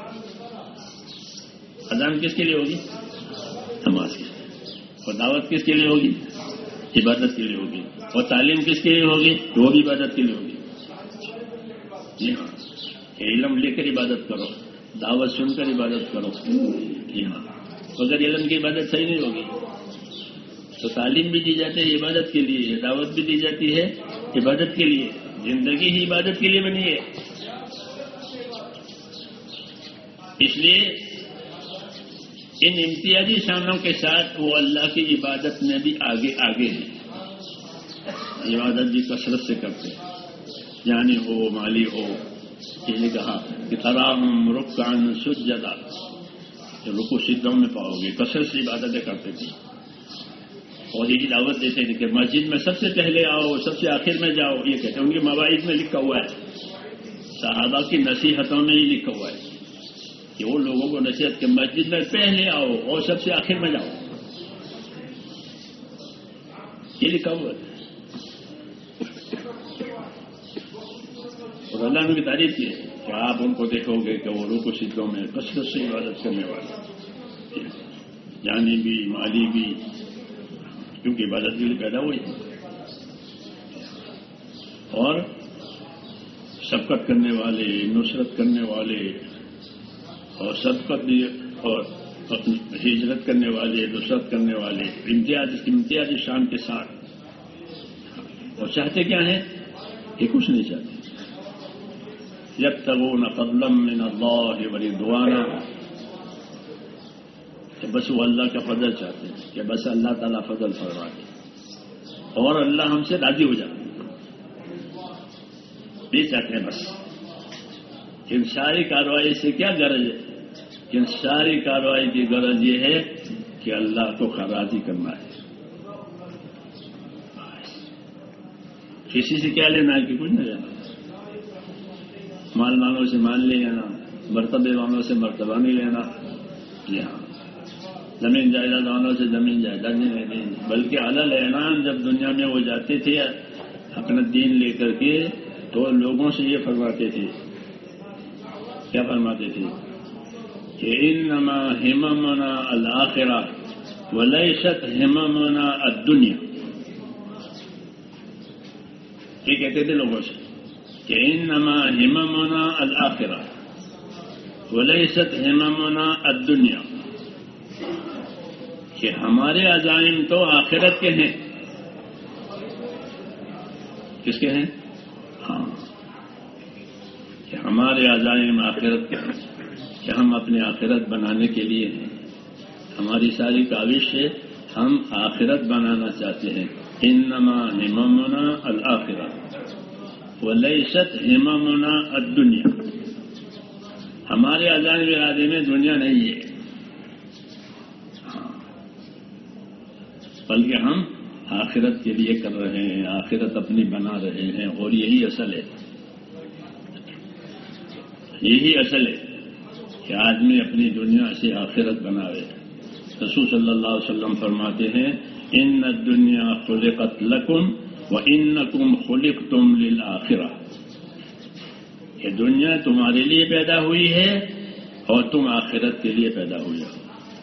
اذان کس کے لیے ہوگی؟ نماز کے لیے، اور دعوت کس کے لیے ہوگی؟ عبادت کے لیے ہوگی، اور تعلیم کس کے لیے ہوگی؟ وہ بھی عبادت کے لیے ہوگی۔ جی ہاں، علم لے کر عبادت کرو، دعوت سن کر عبادت کرو۔ جی ہاں، اگر علم کی عبادت صحیح نہیں ہوگی تو تعلیم بھی دی جاتی ہے عبادت کے لیے، دعوت بھی دی جاتی ہے عبادت کے لیے، زندگی ہی عبادت کے لیے بنی ہے۔ اس لیے ان امتیازی شانوں کے ساتھ وہ اللہ کی عبادت میں بھی آگے ہیں، عبادت بھی کثرت سے کرتے ہیں، یعنی ہو مالی ہو، یہ نے کہا کہ تراہم رکعا سجدا، رکوع سجدوں میں پاؤ گے، کثرت سے عبادتیں کرتے تھے، اور یہی دعوت دیتے تھے کہ مسجد میں سب سے پہلے آؤ، سب سے آخر میں جاؤ، یہ کہتے ہیں، ان کے مواعظ میں لکھا ہوا ہے، صحابہ کی نصیحتوں میں ہی لکھا ہوا ہے کہ وہ لوگوں کو نصیحت کہ مسجد میں پہلے آؤ اور سب سے آخر میں جاؤ، یہ لکھا ہوا ہے، اور اللہ نے بھی تعریف کی ہے کہ آپ ان کو دیکھو گے کہ وہ رکوع سجدوں میں کثرت سے عبادت کرنے والے، جانی بھی مالی بھی، کیونکہ عبادت کے لیے پیدا ہوئی ہے، اور سبقت کرنے والے، نصرت کرنے والے، اور سبقت اور ہجرت کرنے والے، نصرت کرنے والے، امتیازی شان کے ساتھ، اور چاہتے کیا ہیں؟ یہ کچھ نہیں چاہتے، یبتغون فضلا من اللہ ورضوانا، کہ بس وہ اللہ کا فضل چاہتے ہیں، کہ بس اللہ تعالیٰ فضل فرما دے اور اللہ ہم سے راضی ہو جائے، یہ چاہتے ہیں بس۔ ان ساری کارروائی سے کیا غرض ہے؟ ان ساری کارروائی کی غرض یہ ہے کہ اللہ کو راضی کرنا ہے، کسی سے کیا لینا ہے کہ کچھ نہیں لینا، مال والوں سے مال نہیں لینا، مرتبے والوں سے مرتبہ نہیں لینا، جی ہاں، زمین جائیداد والوں سے زمین جائیداد نہیں لینی، بلکہ علی اعلان جب دنیا میں وہ جاتے تھے اپنا دین لے کر کے تو لوگوں سے یہ فرماتے تھے، کیا فرماتے تھے کہ انما ہممنا الآخرہ ولیست ہممنا الدنیا، یہ کہتے تھے لوگوں سے کہ انما ہممنا الآخرہ ولیست ہممنا الدنیا، کہ ہمارے عزائم تو آخرت کے ہیں۔ کس کے ہیں؟ ہاں، کہ ہمارے عزائم آخرت کے ہیں، کہ ہم اپنے آخرت بنانے کے لیے ہیں، ہماری ساری کاوش ہے ہم آخرت بنانا چاہتے ہیں. انما ہممنا الآخرہ ولیست ہممنا الدنیا. ہمارے عزائم ارادے میں دنیا نہیں ہے، بلکہ ہم آخرت کے لیے کر رہے ہیں، آخرت اپنی بنا رہے ہیں، اور یہی اصل ہے. یہی اصل ہے کہ آدمی اپنی دنیا سے آخرت بناوے. رسول صلی اللہ علیہ وسلم فرماتے ہیں ان الدنیا خلقت لکم وانکم خلقتم للآخرہ. یہ دنیا تمہارے لیے پیدا ہوئی ہے اور تم آخرت کے لیے پیدا ہوئے ہو،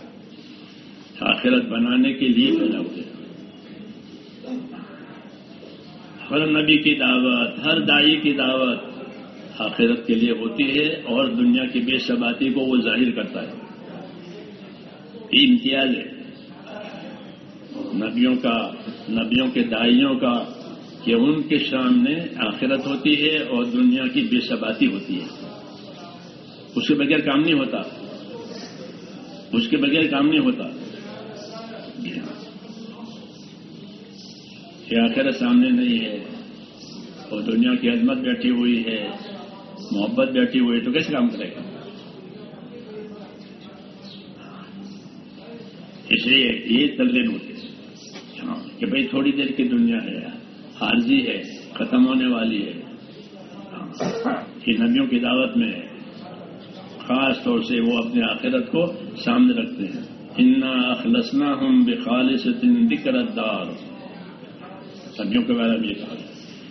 آخرت بنانے کے لیے پیدا ہوئے. ہر نبی کی دعوت، ہر داعی کی دعوت آخرت کے لیے ہوتی ہے، اور دنیا کی بے ثباتی کو وہ ظاہر کرتا ہے. یہ امتیاز ہے نبیوں کے داعیوں کا کہ ان کے سامنے آخرت ہوتی ہے اور دنیا کی بے ثباتی ہوتی ہے. اس کے بغیر کام نہیں ہوتا، اس کے بغیر کام نہیں ہوتا. کہ آخرت سامنے نہیں ہے اور دنیا کی عظمت بیٹھی ہوئی ہے، محبت بیٹھی ہوئی ہے، تو کیسے کام کرے گا؟ اس لیے یہ تلین ہوتے ہیں کہ بھئی تھوڑی دیر کی دنیا ہے، عارضی ہے، ختم ہونے والی ہے. کہ نبیوں کی دعوت میں خاص طور سے وہ اپنے آخرت کو سامنے رکھتے ہیں. انا اخلصناہم بخالصۃ ذکر الدار. نبیوں کے بارے میں یہ کہا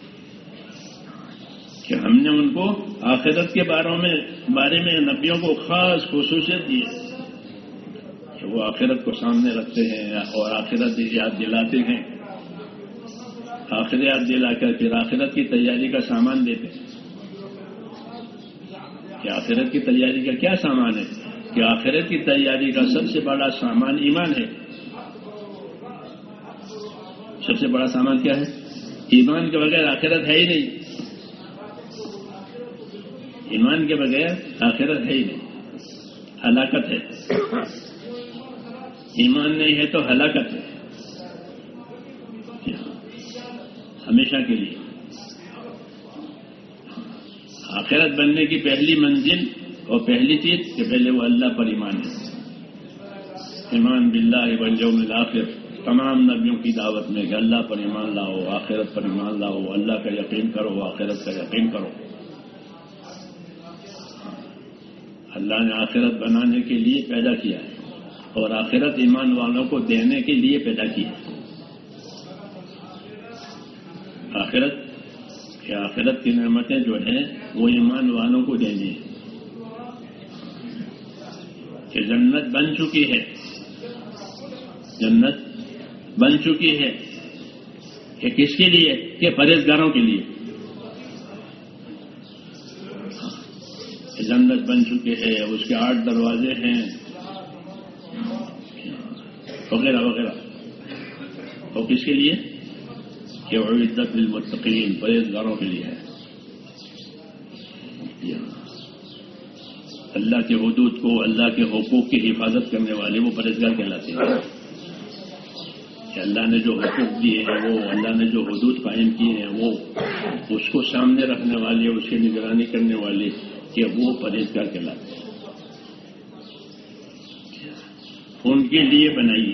کہ ہم نے ان کو آخرت کے بارے میں نبیوں کو خاص خصوصیت دی ہے کہ وہ آخرت کو سامنے رکھتے ہیں اور آخرت یاد دلاتے ہیں. آخرت یاد دلا کر پھر آخرت کی تیاری کا سامان دیتے ہیں. کہ آخرت کی تیاری کا کیا سامان ہے؟ کہ آخرت کی تیاری کا سب سے بڑا سامان ایمان ہے. سب سے بڑا سامان کیا ہے؟ ایمان کے بغیر آخرت ہے ہی نہیں. ایمان کے بغیر آخرت ہے ہی نہیں، ہلاکت ہے. ایمان نہیں ہے تو ہلاکت ہے ہمیشہ کے لیے. آخرت بننے کی پہلی منزل اور پہلی چیز کہ پہلے وہ اللہ پر ایمان ہے. ایمان باللہ والیوم الآخر. تمام نبیوں کی دعوت میں کہ اللہ پر ایمان لاؤ، آخرت پر ایمان لاؤ، اللہ کا یقین کرو، آخرت کا یقین کرو. اللہ نے آخرت بنانے کے لیے پیدا کیا ہے اور آخرت ایمان والوں کو دینے کے لیے پیدا کی ہے. آخرت کی نعمتیں جو ہیں وہ ایمان والوں کو دینی ہے. کہ جنت بن چکی ہے، جنت بن چکی ہے. کہ کس کے لیے؟ کہ پرہیزگاروں کے لیے. جنت بن چکے ہیں، اس کے 8 دروازے ہیں وغیرہ وغیرہ. اور کس کے لیے؟ کہ اعدت للمتقین، پرہیزگاروں کے لیے ہے. اللہ کے حدود کو، اللہ کے حقوق کی حفاظت کرنے والے وہ پرہیزگار کہلاتے ہیں. کہ اللہ نے جو حقوق دیے ہیں، وہ اللہ نے جو حدود قائم کیے ہیں، وہ اس کو سامنے رکھنے والے، اس کی نگرانی کرنے والے، کہ وہ پرہیزگار کہلاتے ہیں. ان کے لیے بنائیے.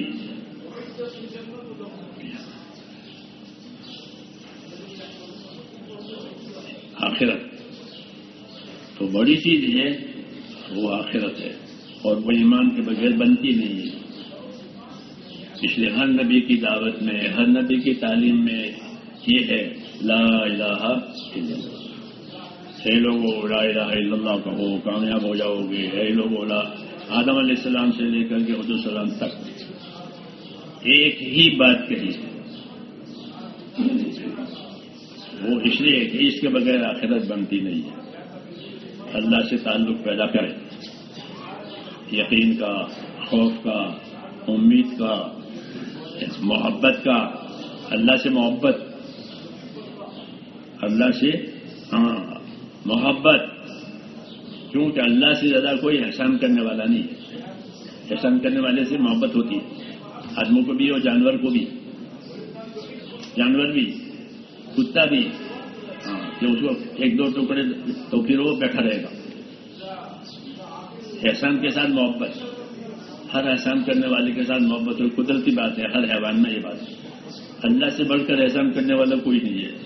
آخرت تو بڑی چیز ہے، وہ آخرت ہے، اور وہ ایمان کے بغیر بنتی نہیں ہے. اس لیے ہر نبی کی دعوت میں، ہر نبی کی تعلیم میں یہ ہے لا الہ الا اللہ. اے لوگو لا الہ الا اللہ کہو، کامیاب ہو جاؤ گے. اے لوگو آدم علیہ السلام سے لے کر کے حضور السلام تک ایک ہی بات کہی ہے. وہ اس لیے کہ اس کے بغیر آخرت بنتی نہیں ہے. اللہ سے تعلق پیدا کرے، یقین کا، خوف کا، امید کا، محبت کا. اللہ سے محبت، اللہ سے محبت. کیونکہ اللہ سے زیادہ کوئی احسان کرنے والا نہیں ہے. احسان کرنے والے سے محبت ہوتی ہے. آدموں کو بھی اور جانور کو بھی، جانور بھی، کتا بھی، ہاں کہ اس کو ایک دو ٹکڑے تو پھر وہ بیٹھا رہے گا۔ احسان کے ساتھ محبت، ہر احسان کرنے والے کے ساتھ محبت، اور قدرتی بات ہے ہر حیوان میں یہ بات ہے۔ اللہ سے بڑھ کر احسان کرنے والا کوئی نہیں ہے،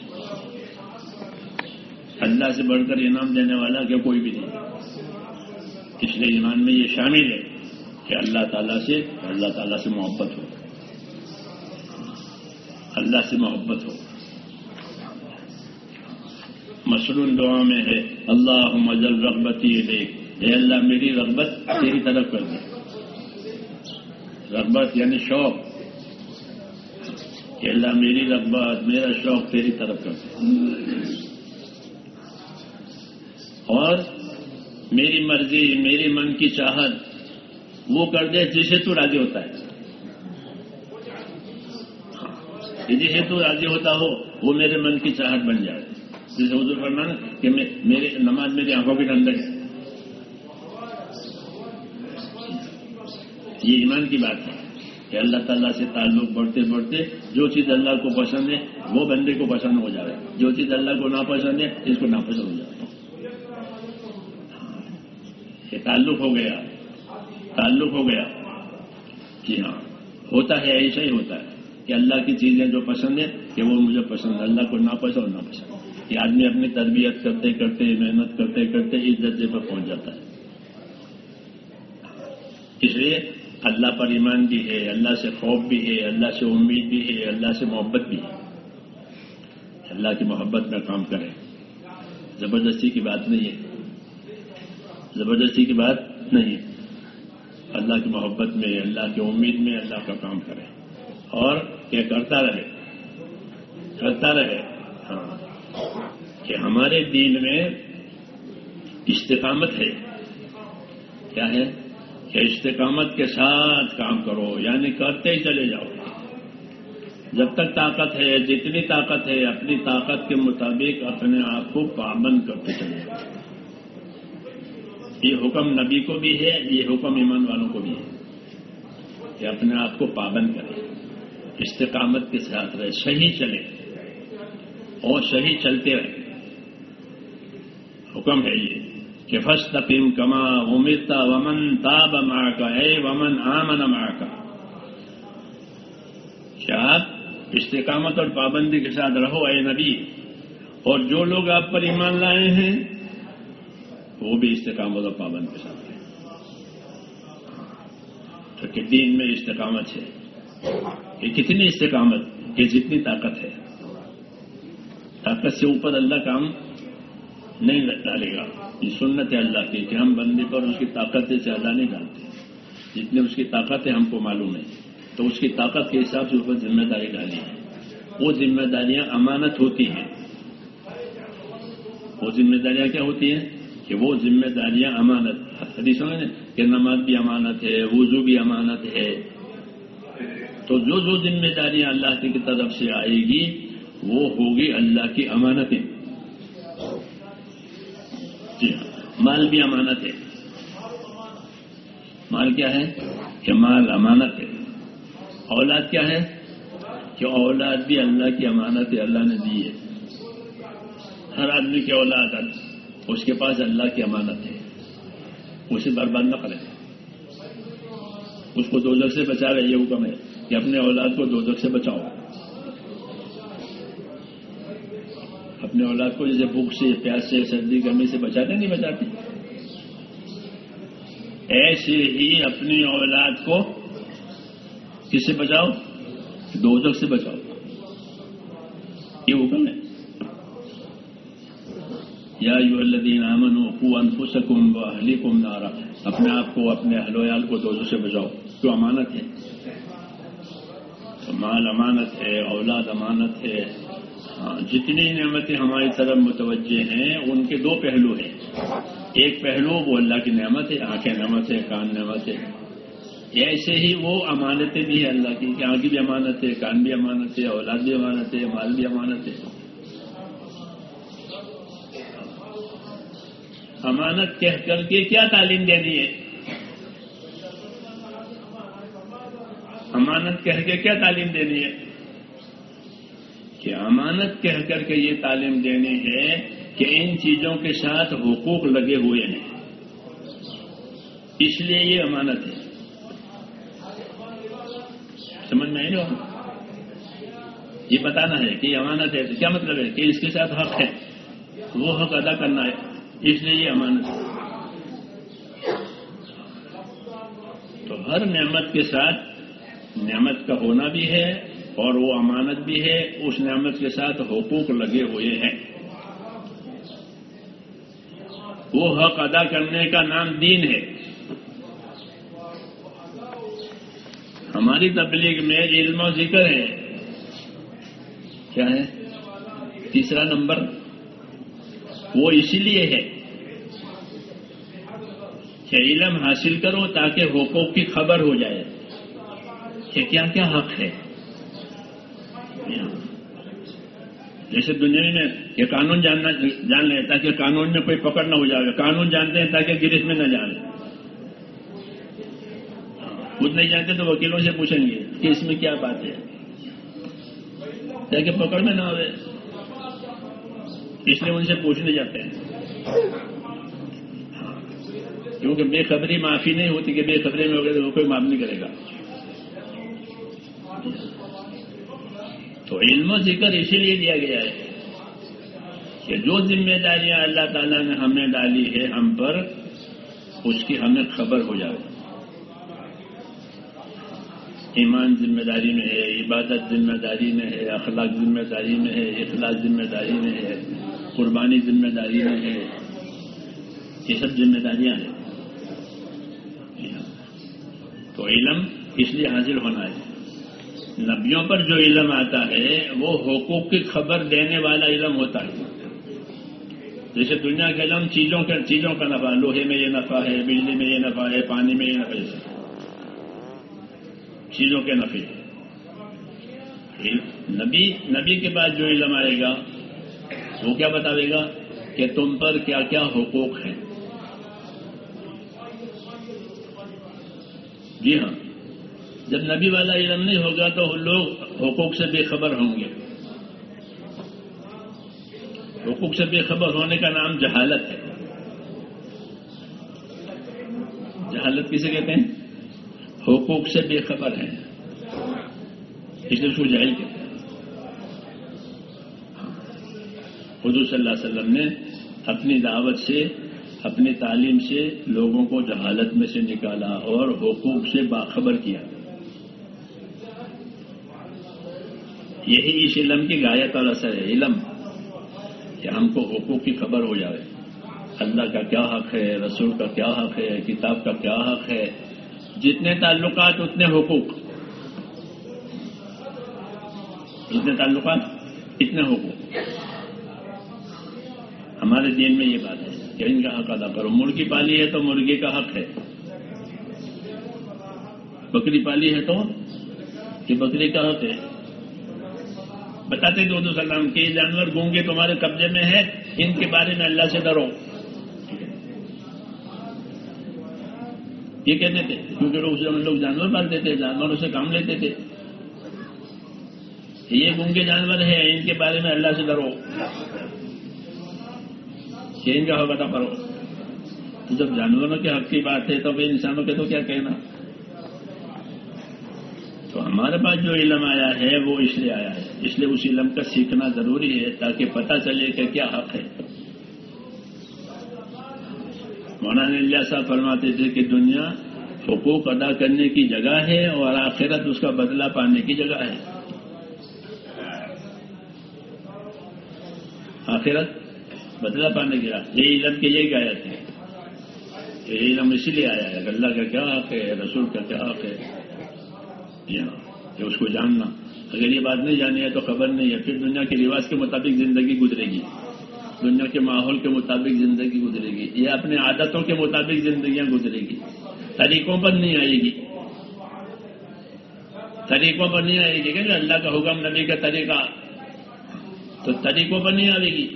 اللہ سے بڑھ کر انعام دینے والا کیا کوئی بھی نہیں۔ اس لیے ایمان میں یہ شامل ہے کہ اللہ تعالیٰ سے محبت ہو، اللہ سے محبت ہو۔ مشروع دعا میں ہے اللہم اجعل رغبتی الیک، اے اللہ میری رغبت تیری طرف کر دے۔ رغبت یعنی شوق، کہ اللہ میری رغبت، میرا شوق تیری طرف کر دے، اور میری مرضی، میری من کی چاہت وہ کر دے جسے تو راضی ہوتا ہے، جسے تو راضی ہوتا ہو وہ میرے من کی چاہت بن جائے۔ جیسے حضور فرمایا کہ میری نماز میری آنکھوں کے ٹھنڈک ہے، یہ ایمان کی بات ہے کہ اللہ تعالیٰ سے تعلق بڑھتے بڑھتے جو چیز اللہ کو پسند ہے وہ بندے کو پسند ہو جائے، جو چیز اللہ کو ناپسند ہے اس کو ناپسند ہو جائے۔ یہ تعلق ہو گیا، تعلق ہو گیا۔ جی ہاں، ہوتا ہے ایسا ہی ہوتا ہے کہ اللہ کی چیزیں جو پسند ہے کہ وہ مجھے پسند ہے، اللہ کو ناپسند اور ناپسند۔ یہ آدمی اپنی تربیت کرتے کرتے، محنت کرتے کرتے اس درجے پر پہنچ جاتا ہے۔ اس لیے اللہ پر ایمان بھی ہے، اللہ سے خوف بھی ہے، اللہ سے امید بھی ہے، اللہ سے محبت بھی ہے۔ اللہ کی محبت میں کام کریں، زبردستی کی بات نہیں ہے، زبردستی کی بات نہیں ہے۔ اللہ کی محبت میں، اللہ کی امید میں اللہ کا کام کریں، اور یہ کرتا رہے، کرتا رہے۔ ہاں کہ ہمارے دین میں استقامت ہے، کیا ہے کہ استقامت کے ساتھ کام کرو، یعنی کرتے ہی چلے جاؤ جب تک طاقت ہے، جتنی طاقت ہے اپنی طاقت کے مطابق اپنے آپ کو پابند کرتے چلے جاؤ۔ یہ حکم نبی کو بھی ہے، یہ حکم ایمان والوں کو بھی ہے کہ اپنے آپ کو پابند کریں، استقامت کے ساتھ رہے، صحیح چلے اور صحیح چلتے رہے۔ حکم ہے یہ کہ فاستقم کما امرت ومن تاب معك اے ومن آمن معك، کہ آپ استقامت اور پابندی کے ساتھ رہو اے نبی، اور جو لوگ آپ پر ایمان لائے ہیں وہ بھی استقامت اور پابند کے ساتھ رہیں۔ تو کہ دین میں استقامت ہے، کہ کتنی استقامت کہ جتنی طاقت ہے، طاقت سے اوپر اللہ کام نہیں ڈالے گا۔ یہ سنت ہے اللہ کی کہ ہم بندے پر اس کی طاقت سے زیادہ نہیں ڈالتے، جتنے اس کی طاقت ہے ہم کو معلوم ہے، تو اس کی طاقت کے حساب سے اوپر ذمہ داری ڈالی ہے۔ وہ ذمہ داریاں امانت ہوتی ہیں، وہ ذمہ داریاں کیا ہوتی ہیں کہ وہ ذمہ داریاں امانت، حدیث میں کہ نماز بھی امانت ہے، وضو بھی امانت ہے۔ تو جو ذمہ داریاں اللہ کی طرف سے آئے گی وہ ہوگی اللہ کی امانتیں۔ جی ہاں، مال بھی امانت ہے۔ مال کیا ہے کہ مال امانت ہے۔ اولاد کیا ہے کہ اولاد بھی اللہ کی امانت ہے، اللہ نے دی ہے۔ ہر آدمی کی اولاد اس کے پاس اللہ کی امانت ہے، اسے برباد نہ کرے، اس کو دوزخ سے بچا رہے۔ یہ حکم ہے کہ اپنے اولاد کو دوزخ سے بچاؤ۔ اپنے اولاد کو جیسے بھوک سے، پیاس سے، سردی گرمی سے بچاتے نہیں بچاتے، ایسے ہی اپنی اولاد کو کس سے بچاؤ؟ دوزخ سے بچاؤ۔ یہ حکم ہے۔ یا ایھا الذین آمنوا قوا انفسکم واہلیکم نارا، اپنے آپ کو، اپنے اہل و عیال کو دوزخ سے بچاؤ، جو امانت ہے۔ تو مال امانت ہے، اولاد امانت ہے۔ جتنی نعمتیں ہماری طرف متوجہ ہیں ان کے دو پہلو ہیں۔ ایک پہلو وہ اللہ کی نعمت ہے، آنکھیں نعمت ہے، کان نعمت ہے۔ ایسے ہی وہ امانتیں بھی ہیں اللہ کی، کہ آنکھ بھی امانت ہے، کان بھی امانت ہے، اولاد بھی امانت ہے، مال بھی امانت ہے۔ امانت کہہ کر کے کیا تعلیم دینی ہے؟ امانت امانت کہہ کے کیا تعلیم دینی ہے؟ کہ امانت کہہ کر کے یہ تعلیم دینی ہے کہ ان چیزوں کے ساتھ حقوق لگے ہوئے ہیں، اس لیے یہ امانت ہے۔ سمجھ میں آئی ہو؟ یہ بتانا ہے کہ یہ امانت ہے، کیا مطلب ہے کہ اس کے ساتھ حق ہے، وہ حق ادا کرنا ہے، اس لیے یہ امانت ہے۔ تو ہر نعمت کے ساتھ نعمت کا ہونا بھی ہے اور وہ امانت بھی ہے، اس نعمت کے ساتھ حقوق لگے ہوئے ہیں۔ وہ حق ادا کرنے کا نام دین ہے۔ ہماری تبلیغ میں علم و ذکر ہے، کیا ہے؟ تیسرا نمبر وہ اسی لیے ہے کہ علم حاصل کرو تاکہ حقوق کی خبر ہو جائے کہ کیا کیا حق ہے۔ جیسے دنیا میں یہ قانون جان لیں تاکہ قانون میں کوئی پکڑ نہ ہو جائے، قانون جانتے ہیں تاکہ گرفت میں نہ جائیں، خود نہیں جانتے تو وکیلوں سے پوچھیں گے کہ اس میں کیا بات ہے تاکہ پکڑ میں نہ ہوئے، اس لیے ان سے پوچھنے جاتے ہیں، کیونکہ بے خبری معافی نہیں ہوتی کہ بے خبری میں ہو گئے تو وہ کوئی معاف نہیں کرے گا۔ تو علم و ذکر اسی لیے دیا گیا ہے کہ جو ذمہ داریاں اللہ تعالیٰ نے ہمیں ڈالی ہے ہم پر، اس کی ہمیں خبر ہو جائے۔ ایمان ذمہ داری میں ہے، عبادت ذمہ داری میں ہے، اخلاق ذمہ داری میں ہے، اخلاص ذمہ داری میں ہے، قربانی ذمہ داری میں ہے، یہ سب ذمہ داریاں ہیں۔ تو علم اس لیے حاصل ہونا ہے۔ نبیوں پر جو علم آتا ہے وہ حقوق کی خبر دینے والا علم ہوتا ہے۔ جیسے دنیا کا علم چیزوں کا نفع، لوہے میں یہ نفع ہے، بجلی میں یہ نفع ہے، پانی میں یہ نفع ہے، چیزوں کے نفع۔ نبی کے بعد جو علم آئے گا وہ کیا بتاوے گا کہ تم پر کیا کیا حقوق ہیں۔ جی ہاں، جب نبی والا علم نہیں ہوگا تو لوگ حقوق سے بے خبر ہوں گے۔ حقوق سے بے خبر ہونے کا نام جہالت ہے۔ جہالت کسے کہتے ہیں؟ حقوق سے بے خبر ہیں، اس لیے اس کو جاہل کہتے ہیں۔ حضور صلی اللہ علیہ وسلم نے اپنی دعوت سے، اپنی تعلیم سے لوگوں کو جہالت میں سے نکالا اور حقوق سے باخبر کیا۔ یہی اس علم کی غایت اور اثر ہے، علم کہ ہم کو حقوق کی خبر ہو جائے، اللہ کا کیا حق ہے، رسول کا کیا حق ہے، کتاب کا کیا حق ہے۔ جتنے تعلقات اتنے حقوق، جتنے تعلقات اتنے حقوق۔ ہمارے دین میں یہ بات ہے کہ ان کا حق ادا کرو۔ مرغی پالی ہے تو مرغی کا حق ہے، بکری پالی ہے تو کہ بکری کا حق ہے۔ بتاتے تھے حضور صلی اللہ علیہ وسلم کہ یہ جانور گونگے تمہارے قبضے میں ہے، ان کے بارے میں اللہ سے ڈرو، یہ کہتے تھے، کیونکہ لوگ جانور پالتے تھے، جانوروں سے کام لیتے تھے۔ یہ گونگے جانور ہیں، ان کے بارے میں اللہ سے ڈرو کہ ان کا حق ادا کرو۔ تو جب جانوروں کے حق کی بات ہے تو پھر انسانوں کے تو کیا کہنا۔ تو ہمارے پاس جو علم آیا ہے وہ اس لیے آیا ہے، اس لیے اس علم کا سیکھنا ضروری ہے تاکہ پتہ چلے کہ کیا حق ہے۔ مولانا الیاس صاحب فرماتے تھے کہ دنیا حقوق ادا کرنے کی جگہ ہے اور آخرت اس کا بدلہ پانے کی جگہ ہے۔ آخرت بدلہ پانے کی جگہ، یہ علم کی یہی غایت ہے۔ یہ علم اسی لیے آیا ہے کہ اللہ کا کیا حق ہے، رسول کا کیا حق ہے، کہ اس کو جاننا۔ اگر یہ بات نہیں جانی ہے تو خبر نہیں ہے، پھر دنیا کے رواج کے مطابق زندگی گزرے گی، دنیا کے ماحول کے مطابق زندگی گزرے گی، یہ اپنے عادتوں کے مطابق زندگیاں گزرے گی، طریقوں پر نہیں آئے گی، طریقوں پر نہیں آئے گی کہ اللہ کا حکم، نبی کا طریقہ، تو طریقوں پر نہیں آئے گی۔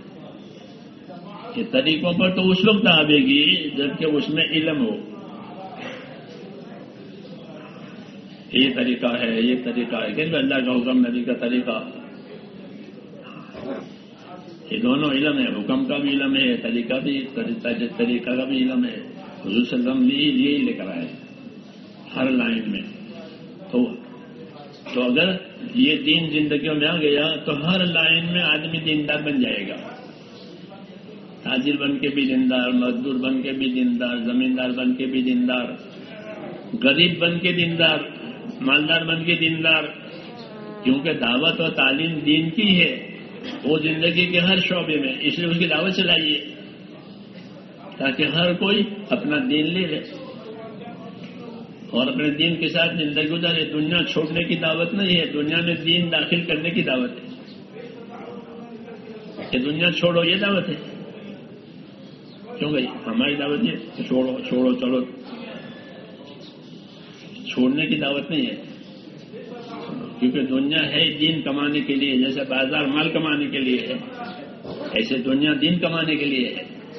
یہ طریقوں پر تو اس وقت آئے گی جبکہ اس میں علم ہو۔ یہ طریقہ ہے، یہ طریقہ ہے، کہ اللہ کا حکم، نبی کا طریقہ، یہ دونوں علم ہے، حکم کا بھی علم ہے، طریقہ کا بھی علم ہے. حضور صلی اللہ علیہ وسلم نے یہی لے کر آئے ہر لائن میں. تو اگر یہ دین زندگیوں میں آ گیا تو ہر لائن میں آدمی دیندار بن جائے گا. تاجر بن کے بھی دیندار، مزدور بن کے بھی دیندار، زمیندار بن کے بھی دیندار، غریب بن کے دیندار، مالدار بن کے دیندار. کیونکہ دعوت اور تعلیم دین کی ہے، وہ زندگی کے ہر شعبے میں، اس لیے اس کی دعوت چلائیے تاکہ ہر کوئی اپنا دین لے لے اور اپنے دین کے ساتھ زندگی گزارے. دنیا چھوڑنے کی دعوت نہیں ہے، دنیا میں دین داخل کرنے کی دعوت ہے. کہ دنیا چھوڑو، یہ دعوت ہے. کیوں بھائی؟ ہماری دعوت یہ چھوڑو چلو، چھوڑنے کی دعوت نہیں ہے. کیونکہ دنیا ہے دین کمانے کے لیے، جیسے بازار مال کمانے کے لیے ہے، ایسے دنیا دین کمانے کے لیے ہے.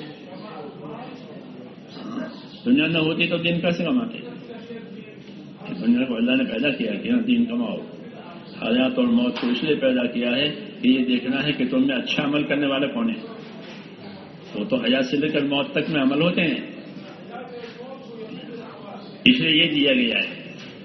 دنیا نہ ہوتی تو دین کیسے کماتے؟ دنیا کو اللہ نے پیدا کیا کہ دین کماؤ. حیات اور موت کو اس لیے پیدا کیا ہے کہ یہ دیکھنا ہے کہ تم میں اچھا عمل کرنے والے کون ہیں. وہ تو حیات سے لے کر موت تک میں عمل ہوتے ہیں، اس لیے یہ دیا گیا ہے.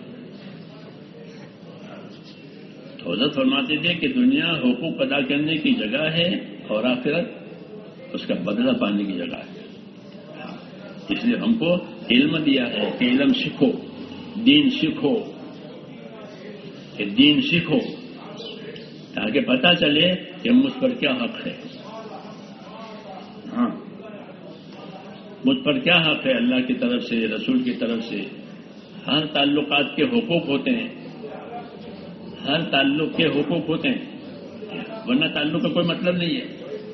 تو حضرت فرماتے تھے کہ دنیا حقوق ادا کرنے کی جگہ ہے اور آخرت اس کا بدلہ پانے کی جگہ ہے. اس لیے ہم کو علم دیا ہے کہ علم سیکھو، دین سیکھو، کہ دین سیکھو تاکہ پتہ چلے کہ مجھ پر کیا حق ہے. ہاں، مجھ پر کیا حق ہے اللہ کی طرف سے، رسول کی طرف سے. ہر تعلقات کے حقوق ہوتے ہیں، ہر تعلق کے حقوق ہوتے ہیں، ورنہ تعلق کا کوئی مطلب نہیں ہے.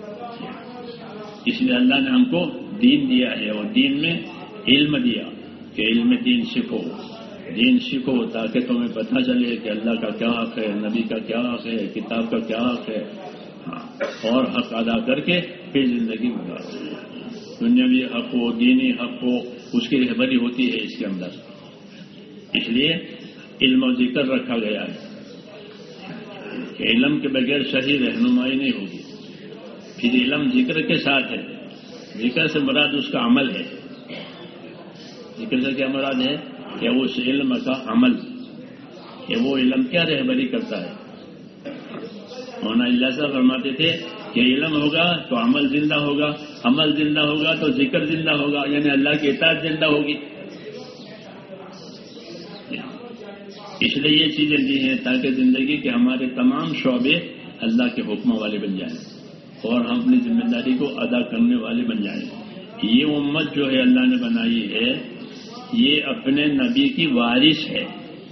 اس لیے اللہ نے ہم کو دین دیا ہے اور دین میں علم دیا کہ علم دین سیکھو، دین سیکھو تاکہ تمہیں پتہ چلے کہ اللہ کا کیا حق ہے، نبی کا کیا حق ہے، کتاب کا کیا حق ہے. اور حق ادا کر کے پھر زندگی گزارو. دنیاوی حق ہو، دینی حق ہو، اس کی رہبری ہوتی ہے اس کے اندر. اس لیے علم و ذکر رکھا گیا ہے کہ علم کے بغیر صحیح رہنمائی نہیں ہوگی. پھر علم ذکر کے ساتھ ہے. ذکر سے مراد اس کا عمل ہے. ذکر سے کیا مراد ہے؟ کہ اس علم کا عمل، کہ وہ علم کیا رہبری کرتا ہے. مولانا اللہ صاحب فرماتے تھے کہ علم ہوگا تو عمل زندہ ہوگا، عمل زندہ ہوگا تو ذکر زندہ ہوگا، یعنی اللہ کی اطاعت زندہ ہوگی. اس لیے یہ چیزیں دی ہیں تاکہ زندگی کے ہمارے تمام شعبے اللہ کے حکموں والے بن جائیں اور ہم اپنی ذمہ داری کو ادا کرنے والے بن جائیں. یہ امت جو ہے اللہ نے بنائی ہے، یہ اپنے نبی کی وارث ہے.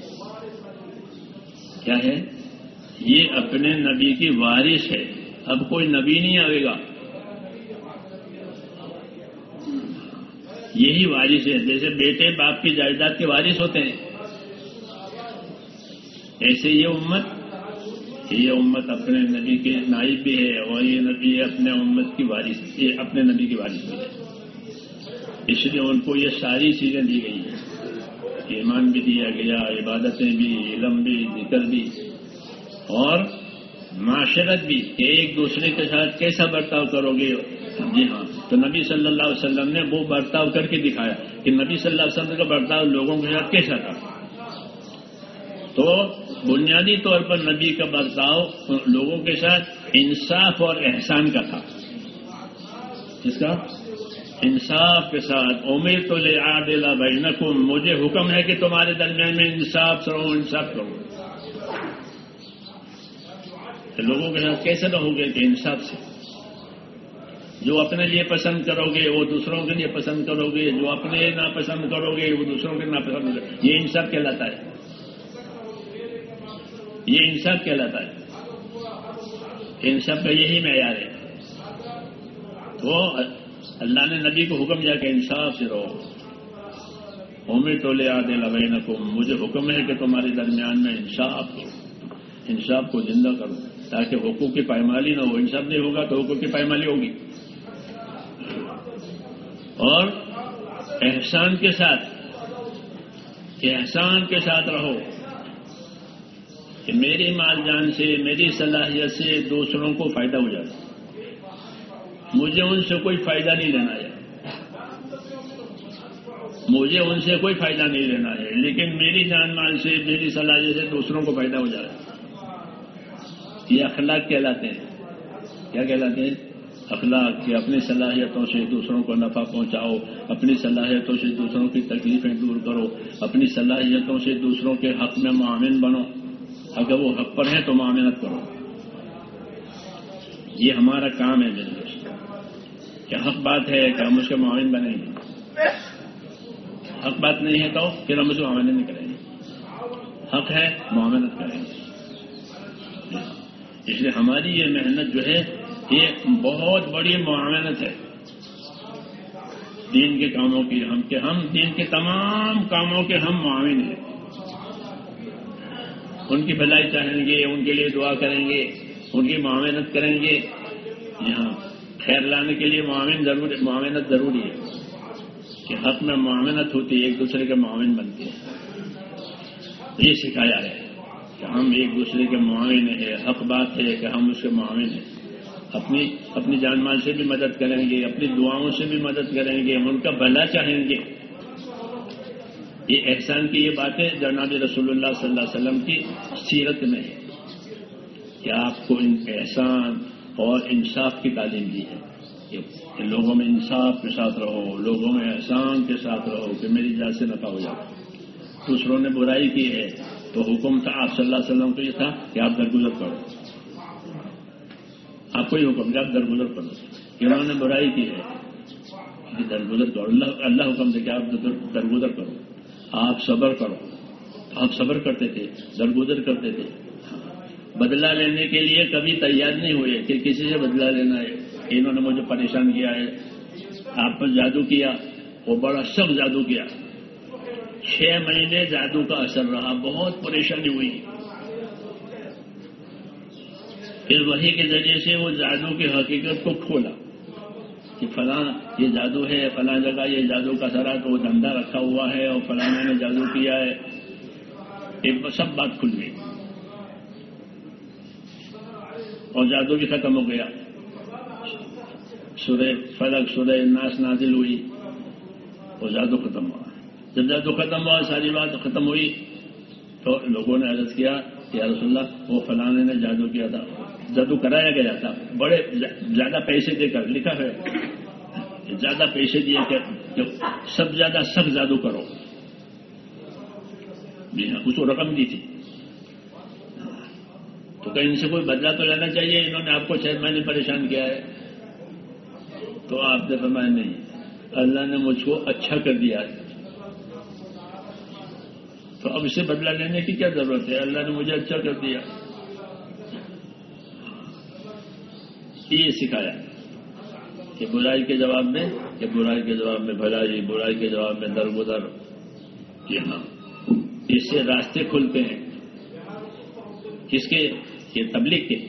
کیا ہے؟ یہ اپنے نبی کی وارث ہے. اب کوئی نبی نہیں آئے گا، یہی وارث ہے. جیسے بیٹے باپ کی جائیداد کے وارث ہوتے ہیں، ایسے یہ امت اپنے نبی کے نائب بھی ہے اور یہ نبی اپنے امت کی وارث، یہ اپنے نبی کی وارث بھی ہے. اس لیے ان کو یہ ساری چیزیں دی گئی ہیں، ایمان بھی دیا گیا، عبادتیں بھی، علم بھی، ذکر بھی اور معاشرت بھی، کہ ایک دوسرے کے ساتھ کیسا برتاؤ کرو گے. جی ہاں، تو نبی صلی اللہ علیہ وسلم نے وہ برتاؤ کر کے دکھایا کہ نبی صلی اللہ علیہ وسلم کا برتاؤ لوگوں کے ساتھ کیسا تھا. تو بنیادی طور پر نبی کا برتاؤ لوگوں کے ساتھ انصاف اور احسان کا تھا. جس کا انصاف کے ساتھ، امرت لأعدل بینکم، مجھے حکم ہے کہ تمہارے درمیان میں انصاف کرو، انصاف کرو. لوگوں کے ساتھ کیسے رہو گے؟ کہ انصاف سے. جو اپنے لیے پسند کرو گے وہ دوسروں کے لیے پسند کرو گے، جو اپنے ناپسند کرو گے وہ دوسروں کے ناپسند کرو گے. یہ انصاف کہلاتا ہے، یہ انصاف کہلاتا ہے. انصاف کا یہی معیار ہے. تو اللہ نے نبی کو حکم دیا کہ انصاف سے رہو. امرت لأعدل بینکم، مجھے حکم ہے کہ تمہارے درمیان میں انصاف ہو، انصاف کو زندہ کرو تاکہ حقوق کی پائمالی نہ ہو. انصاف نہیں ہوگا تو حقوق کی پائمالی ہوگی. اور احسان کے ساتھ، کہ احسان کے ساتھ رہو. کہ میری مال جان سے، میری صلاحیت سے دوسروں کو فائدہ ہو جاتا، مجھے ان سے کوئی فائدہ نہیں لینا ہے، مجھے ان سے کوئی فائدہ نہیں لینا ہے، لیکن میری جان مال سے، میری صلاحیت سے دوسروں کو فائدہ ہو جائے. یہ اخلاق کہلاتے ہیں. کیا کہلاتے ہیں؟ اخلاق. کہ اپنی صلاحیتوں سے دوسروں کو نفع پہنچاؤ، اپنی صلاحیتوں سے دوسروں کی تکلیفیں دور کرو، اپنی صلاحیتوں سے دوسروں کے حق میں معاون بنو، اگر وہ حق پر ہیں تو معاونت کرو. یہ ہمارا کام ہے میرے دوست. کیا حق بات ہے کہ ہم اس کے معاون بنیں گے؟ حق بات نہیں ہے تو پھر ہم اس کو معاونت نہیں کریں گے. حق ہے معاونت کریں گے. اس لیے ہماری یہ محنت جو ہے یہ بہت بڑی معاونت ہے دین کے کاموں کی. ہم دین کے تمام کاموں کے ہم معاون ہیں. ان کی بھلائی چاہیں گے، ان کے لیے دعا کریں گے، ان کی معاونت کریں گے. یہاں خیر لانے کے لیے معاونت ضروری ہے کہ حق میں معاونت ہوتی ہے، ایک دوسرے کے معاون بنتے ہیں. یہ سکھایا ہے کہ ہم ایک دوسرے کے معاون ہیں. حق بات ہے کہ ہم اس کے معاون ہیں. اپنی جان مال سے بھی مدد کریں گے، اپنی دعاؤں سے بھی مدد کریں گے، ان کا بھلا چاہیں گے. یہ احسان کی یہ باتیں جناب رسول اللہ صلی اللہ علیہ وسلم کی سیرت میں ہے کہ آپ کو احسان اور انصاف کی تعلیم دی ہے کہ لوگوں میں انصاف کے ساتھ رہو، لوگوں میں احسان کے ساتھ رہو کہ میری جان سے نفع ہو جائے. دوسروں نے برائی کی ہے تو حکم تھا آپ صلی اللہ علیہ وسلم کو یہ تھا کہ آپ درگزر کرو. آپ کو یہ حکم کہ آپ درگزر کرو. انہوں نے برائی کی ہے کہ درگزر کرو. اللہ حکم دے کہ آپ درگزر کرو. آپ صبر کرو. آپ صبر کرتے تھے، درگزر کرتے تھے. بدلہ لینے کے لیے کبھی تیار نہیں ہوئے کہ کسی سے بدلہ لینا ہے. انہوں نے مجھے پریشان کیا ہے، آپ پر جادو کیا، وہ بڑا سخت جادو کیا. 6 مہینے جادو کا اثر رہا، بہت پریشانی ہوئی. پھر وحی کے ذریعے سے وہ جادو کی حقیقت کو کھولا کہ فلاں یہ جادو ہے، فلاں جگہ یہ جادو کا اثر ہے، تو وہ دھندا رکھا ہوا ہے اور فلاں نے جادو کیا ہے. ایک سب بات کھل گئی اور جادو بھی ختم ہو گیا. سورہ فلق، سورہ ناس نازل ہوئی اور جادو ختم ہوا. جب جادو ختم ہوا، ساری بات ختم ہوئی، تو لوگوں نے عرض کیا کہ یا رسول اللہ وہ فلانے نے جادو کیا تھا، جادو کرایا گیا تھا، بڑے زیادہ پیسے دے کر. لکھا ہے زیادہ پیسے دیے کہ سب زیادہ سخت جادو کرو. جی ہاں، اس کو رقم دی تھی. تو کہیں ان سے کوئی بدلہ تو لینا چاہیے، انہوں نے آپ کو 6 مہینے پریشان کیا ہے. تو آپ نے فرمایا نہیں، اللہ نے مجھ کو اچھا کر دیا ہے، تو اب اسے بدلہ لینے کی کیا ضرورت ہے، اللہ نے مجھے اچھا کر دیا. یہ سکھایا کہ برائی کے جواب میں بھلائی، برائی کے جواب میں درگزر. کہ ہاں اس سے راستے کھلتے ہیں. کس کے؟ یہ تبلیغ کے.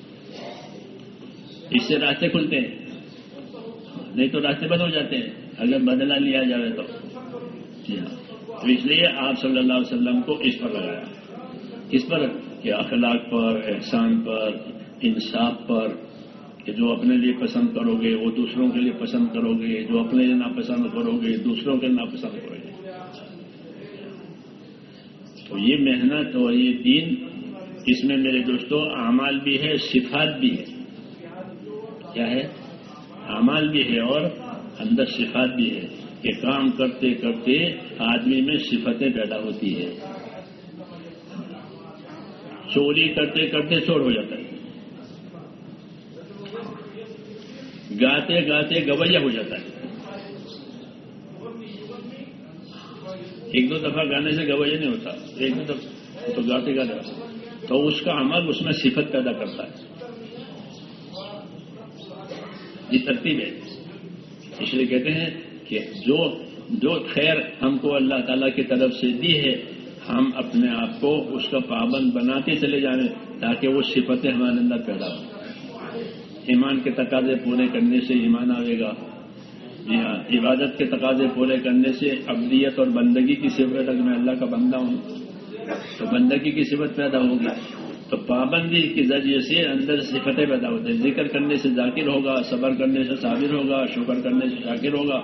اس سے راستے کھلتے ہیں، نہیں تو راستے بند ہو جاتے ہیں اگر بدلہ لیا جائے تو. جی ہاں، تو اس لیے آپ صلی اللہ علیہ وسلم کو اس پر لگایا. کس پر؟ کہ اخلاق پر، احسان پر، انصاف پر. کہ جو اپنے لیے پسند کرو گے وہ دوسروں کے لیے پسند کرو گے، جو اپنے لیے ناپسند کرو گے دوسروں کے ناپسند کرو گے. تو یہ محنت اور یہ دین، اس میں میرے دوستوں اعمال بھی ہے، صفات بھی ہے. کیا ہے؟ اعمال بھی ہے اور اندر صفات بھی ہے. کہ کام کرتے کرتے آدمی میں صفتیں پیدا ہوتی ہے. چوری کرتے کرتے چور ہو جاتا ہے، گاتے گاتے گویا ہو جاتا ہے. 1-2 دفعہ گانے سے گویا نہیں ہوتا، 1-2 دفعہ تو گاتے گاتے، تو اس کا عمل اس میں صفت پیدا کرتا ہے. یہ ترتیب ہے. اس لیے کہتے ہیں کہ جو خیر ہم کو اللہ تعالیٰ کی طرف سے دی ہے، ہم اپنے آپ کو اس کا پابند بناتے چلے جائیں تاکہ وہ صفتیں ہمارے اندر پیدا ہوں. ایمان کے تقاضے پورے کرنے سے ایمان آئے گا. جی ہاں، عبادت کے تقاضے پورے کرنے سے عبدیت اور بندگی کی صفت، میں اللہ کا بندہ ہوں. تو بندگی کی صفت پیدا ہوگی. تو پابندی کے ذریعے سے اندر صفتیں پیدا ہوتے ہیں. ذکر کرنے سے ذاکر ہوگا، صبر کرنے سے صابر ہوگا، شکر کرنے سے شاکر ہوگا.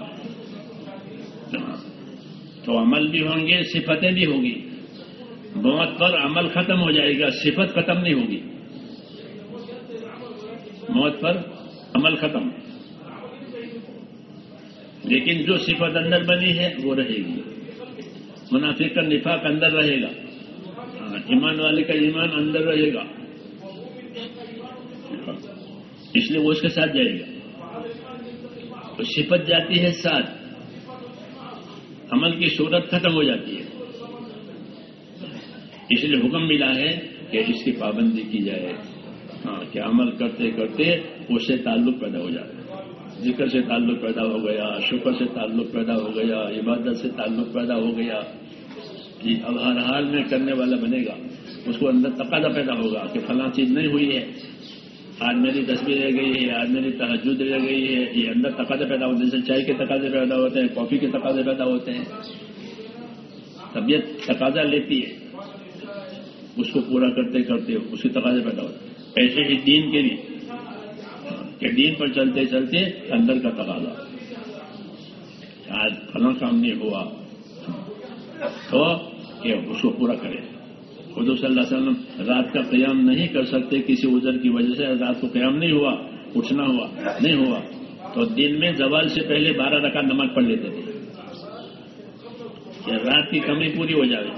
تو عمل بھی ہوں گے، صفتیں بھی ہوگی. موت پر عمل ختم ہو جائے گا، صفت ختم نہیں ہوگی. موت پر عمل ختم، لیکن جو صفت اندر بنی ہے وہ رہے گی. منافق کا نفاق اندر رہے گا، ایمان والے کا ایمان اندر رہے گا، اس لیے وہ اس کے ساتھ جائے گا. تو صفت جاتی ہے ساتھ، عمل کی صورت ختم ہو جاتی ہے. اس لیے حکم ملا ہے کہ اس کی پابندی کی جائے. کہ عمل کرتے کرتے اس سے تعلق پیدا ہو جائے. ذکر سے تعلق پیدا ہو گیا، شکر سے تعلق پیدا ہو گیا، عبادت سے تعلق پیدا ہو گیا. اب ہر حال میں کرنے والا بنے گا. اس کو اندر تقاضا پیدا ہوگا کہ فلاں چیز نہیں ہوئی ہے، آج میری تسبیح رہ گئی ہے، آج میری تہجد رہ گئی ہے. یہ اندر تقاضے پیدا ہوتے ہیں. جیسے چائے کے تقاضے پیدا ہوتے ہیں، کافی کے تقاضے پیدا ہوتے ہیں. طبیعت تقاضا لیتی ہے، اس کو پورا کرتے کرتے اس کے تقاضے پیدا ہوتے ہیں. ایسے ہی دین کے لیے کہ دین پر چلتے چلتے اندر کا تقاضا، آج فلاں کام نہیں ہوا تو کہ اس کو پورا کرے. حضور صلی اللہ علیہ وسلم رات کا قیام نہیں کر سکتے کسی عذر کی وجہ سے، رات کو قیام نہیں ہوا، اٹھنا ہوا نہیں ہوا، تو دن میں زوال سے پہلے 12 رکعت نماز پڑھ لیتے تھے کہ رات کی کمی پوری ہو جائے.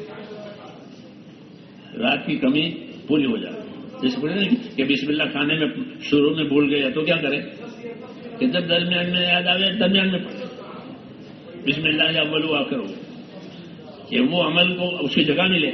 رات کی کمی پوری ہو جائے. جیسے بولے کہ بسم اللہ کھانے میں شروع میں بھول گیا تو کیا کریں کہ جب درمیان میں یاد آئے درمیان میں پڑھے بسم اللہ یا اول آخر ہو، کہ وہ عمل کو اس کی جگہ ملے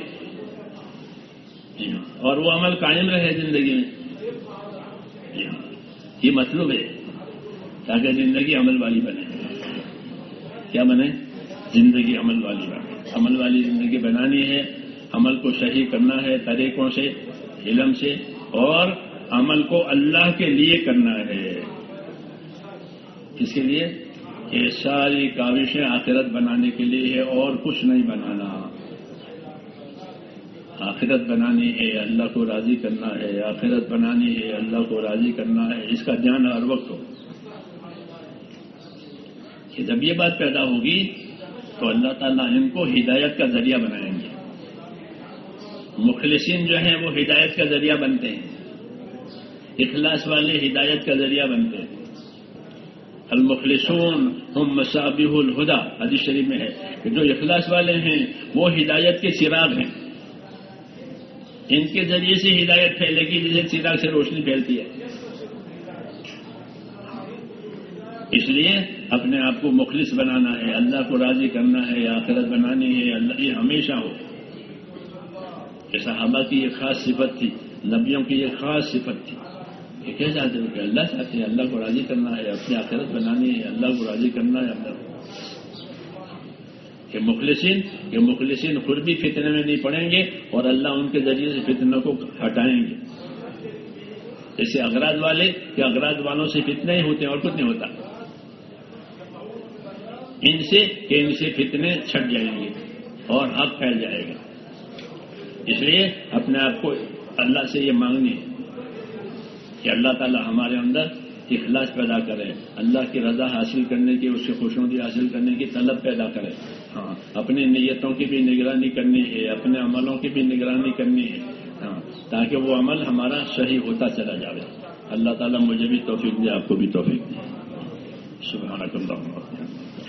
اور وہ عمل قائم رہے زندگی میں. یہ مطلب ہے تاکہ زندگی عمل والی بنے. کیا بنے؟ زندگی عمل والی بنے. عمل والی زندگی بنانی ہے. عمل کو صحیح کرنا ہے طریقوں سے، علم سے، اور عمل کو اللہ کے لیے کرنا ہے. اس کے لیے یہ ساری کاوشیں آخرت بنانے کے لیے ہے اور کچھ نہیں بنانا. آخرت بنانی ہے، اللہ کو راضی کرنا ہے. آخرت بنانی ہے، اللہ کو راضی کرنا ہے. اس کا دھیان ہر وقت ہو کہ جب یہ بات پیدا ہوگی تو اللہ تعالیٰ ان کو ہدایت کا ذریعہ بنائیں گے. مخلصین جو ہیں وہ ہدایت کا ذریعہ بنتے ہیں. اخلاص والے ہدایت کا ذریعہ بنتے ہیں. المخلصون ہم مصابیح الہدی، حدیث شریف میں ہے کہ جو اخلاص والے ہیں وہ ہدایت کے چراغ ہیں. ان کے ذریعے سے ہدایت پھیلے گی جیسے چراغ سے روشنی پھیلتی ہے. اس لیے اپنے آپ کو مخلص بنانا ہے، اللہ کو راضی کرنا ہے، آخرت بنانی ہے. اللہ یہ ہمیشہ ہو. صحابہ کی یہ خاص صفت تھی، نبیوں کی یہ خاص صفت تھی کہ کہہ جاتے ہو کہ اللہ چاہتے ہیں، اللہ کو راضی کرنا ہے، اپنی آخرت بنانی ہے، اللہ کو راضی کرنا ہے. اللہ کہ مخلصین خود بھی فتنے میں نہیں پڑیں گے اور اللہ ان کے ذریعے سے فتنوں کو ہٹائیں گے. جیسے اغراض والے کہ اغراض والوں سے فتنے ہی ہوتے ہیں اور کچھ نہیں ہوتا. ان سے فتنے چھٹ جائیں گے اور حق پھیل جائے گا. اس لیے اپنے آپ کو اللہ سے یہ مانگنی ہے کہ اللہ تعالی ہمارے اندر اخلاص پیدا کرے، اللہ کی رضا حاصل کرنے کی، اس سے خوشنودی حاصل کرنے کی طلب پیدا کرے. اپنی نیتوں کی بھی نگرانی کرنی ہے، اپنے عملوں کی بھی نگرانی کرنی ہے، تاکہ وہ عمل ہمارا صحیح ہوتا چلا جائے. اللہ تعالیٰ مجھے بھی توفیق دے، آپ کو بھی توفیق دے. سبحانک اللہم و بحمدک.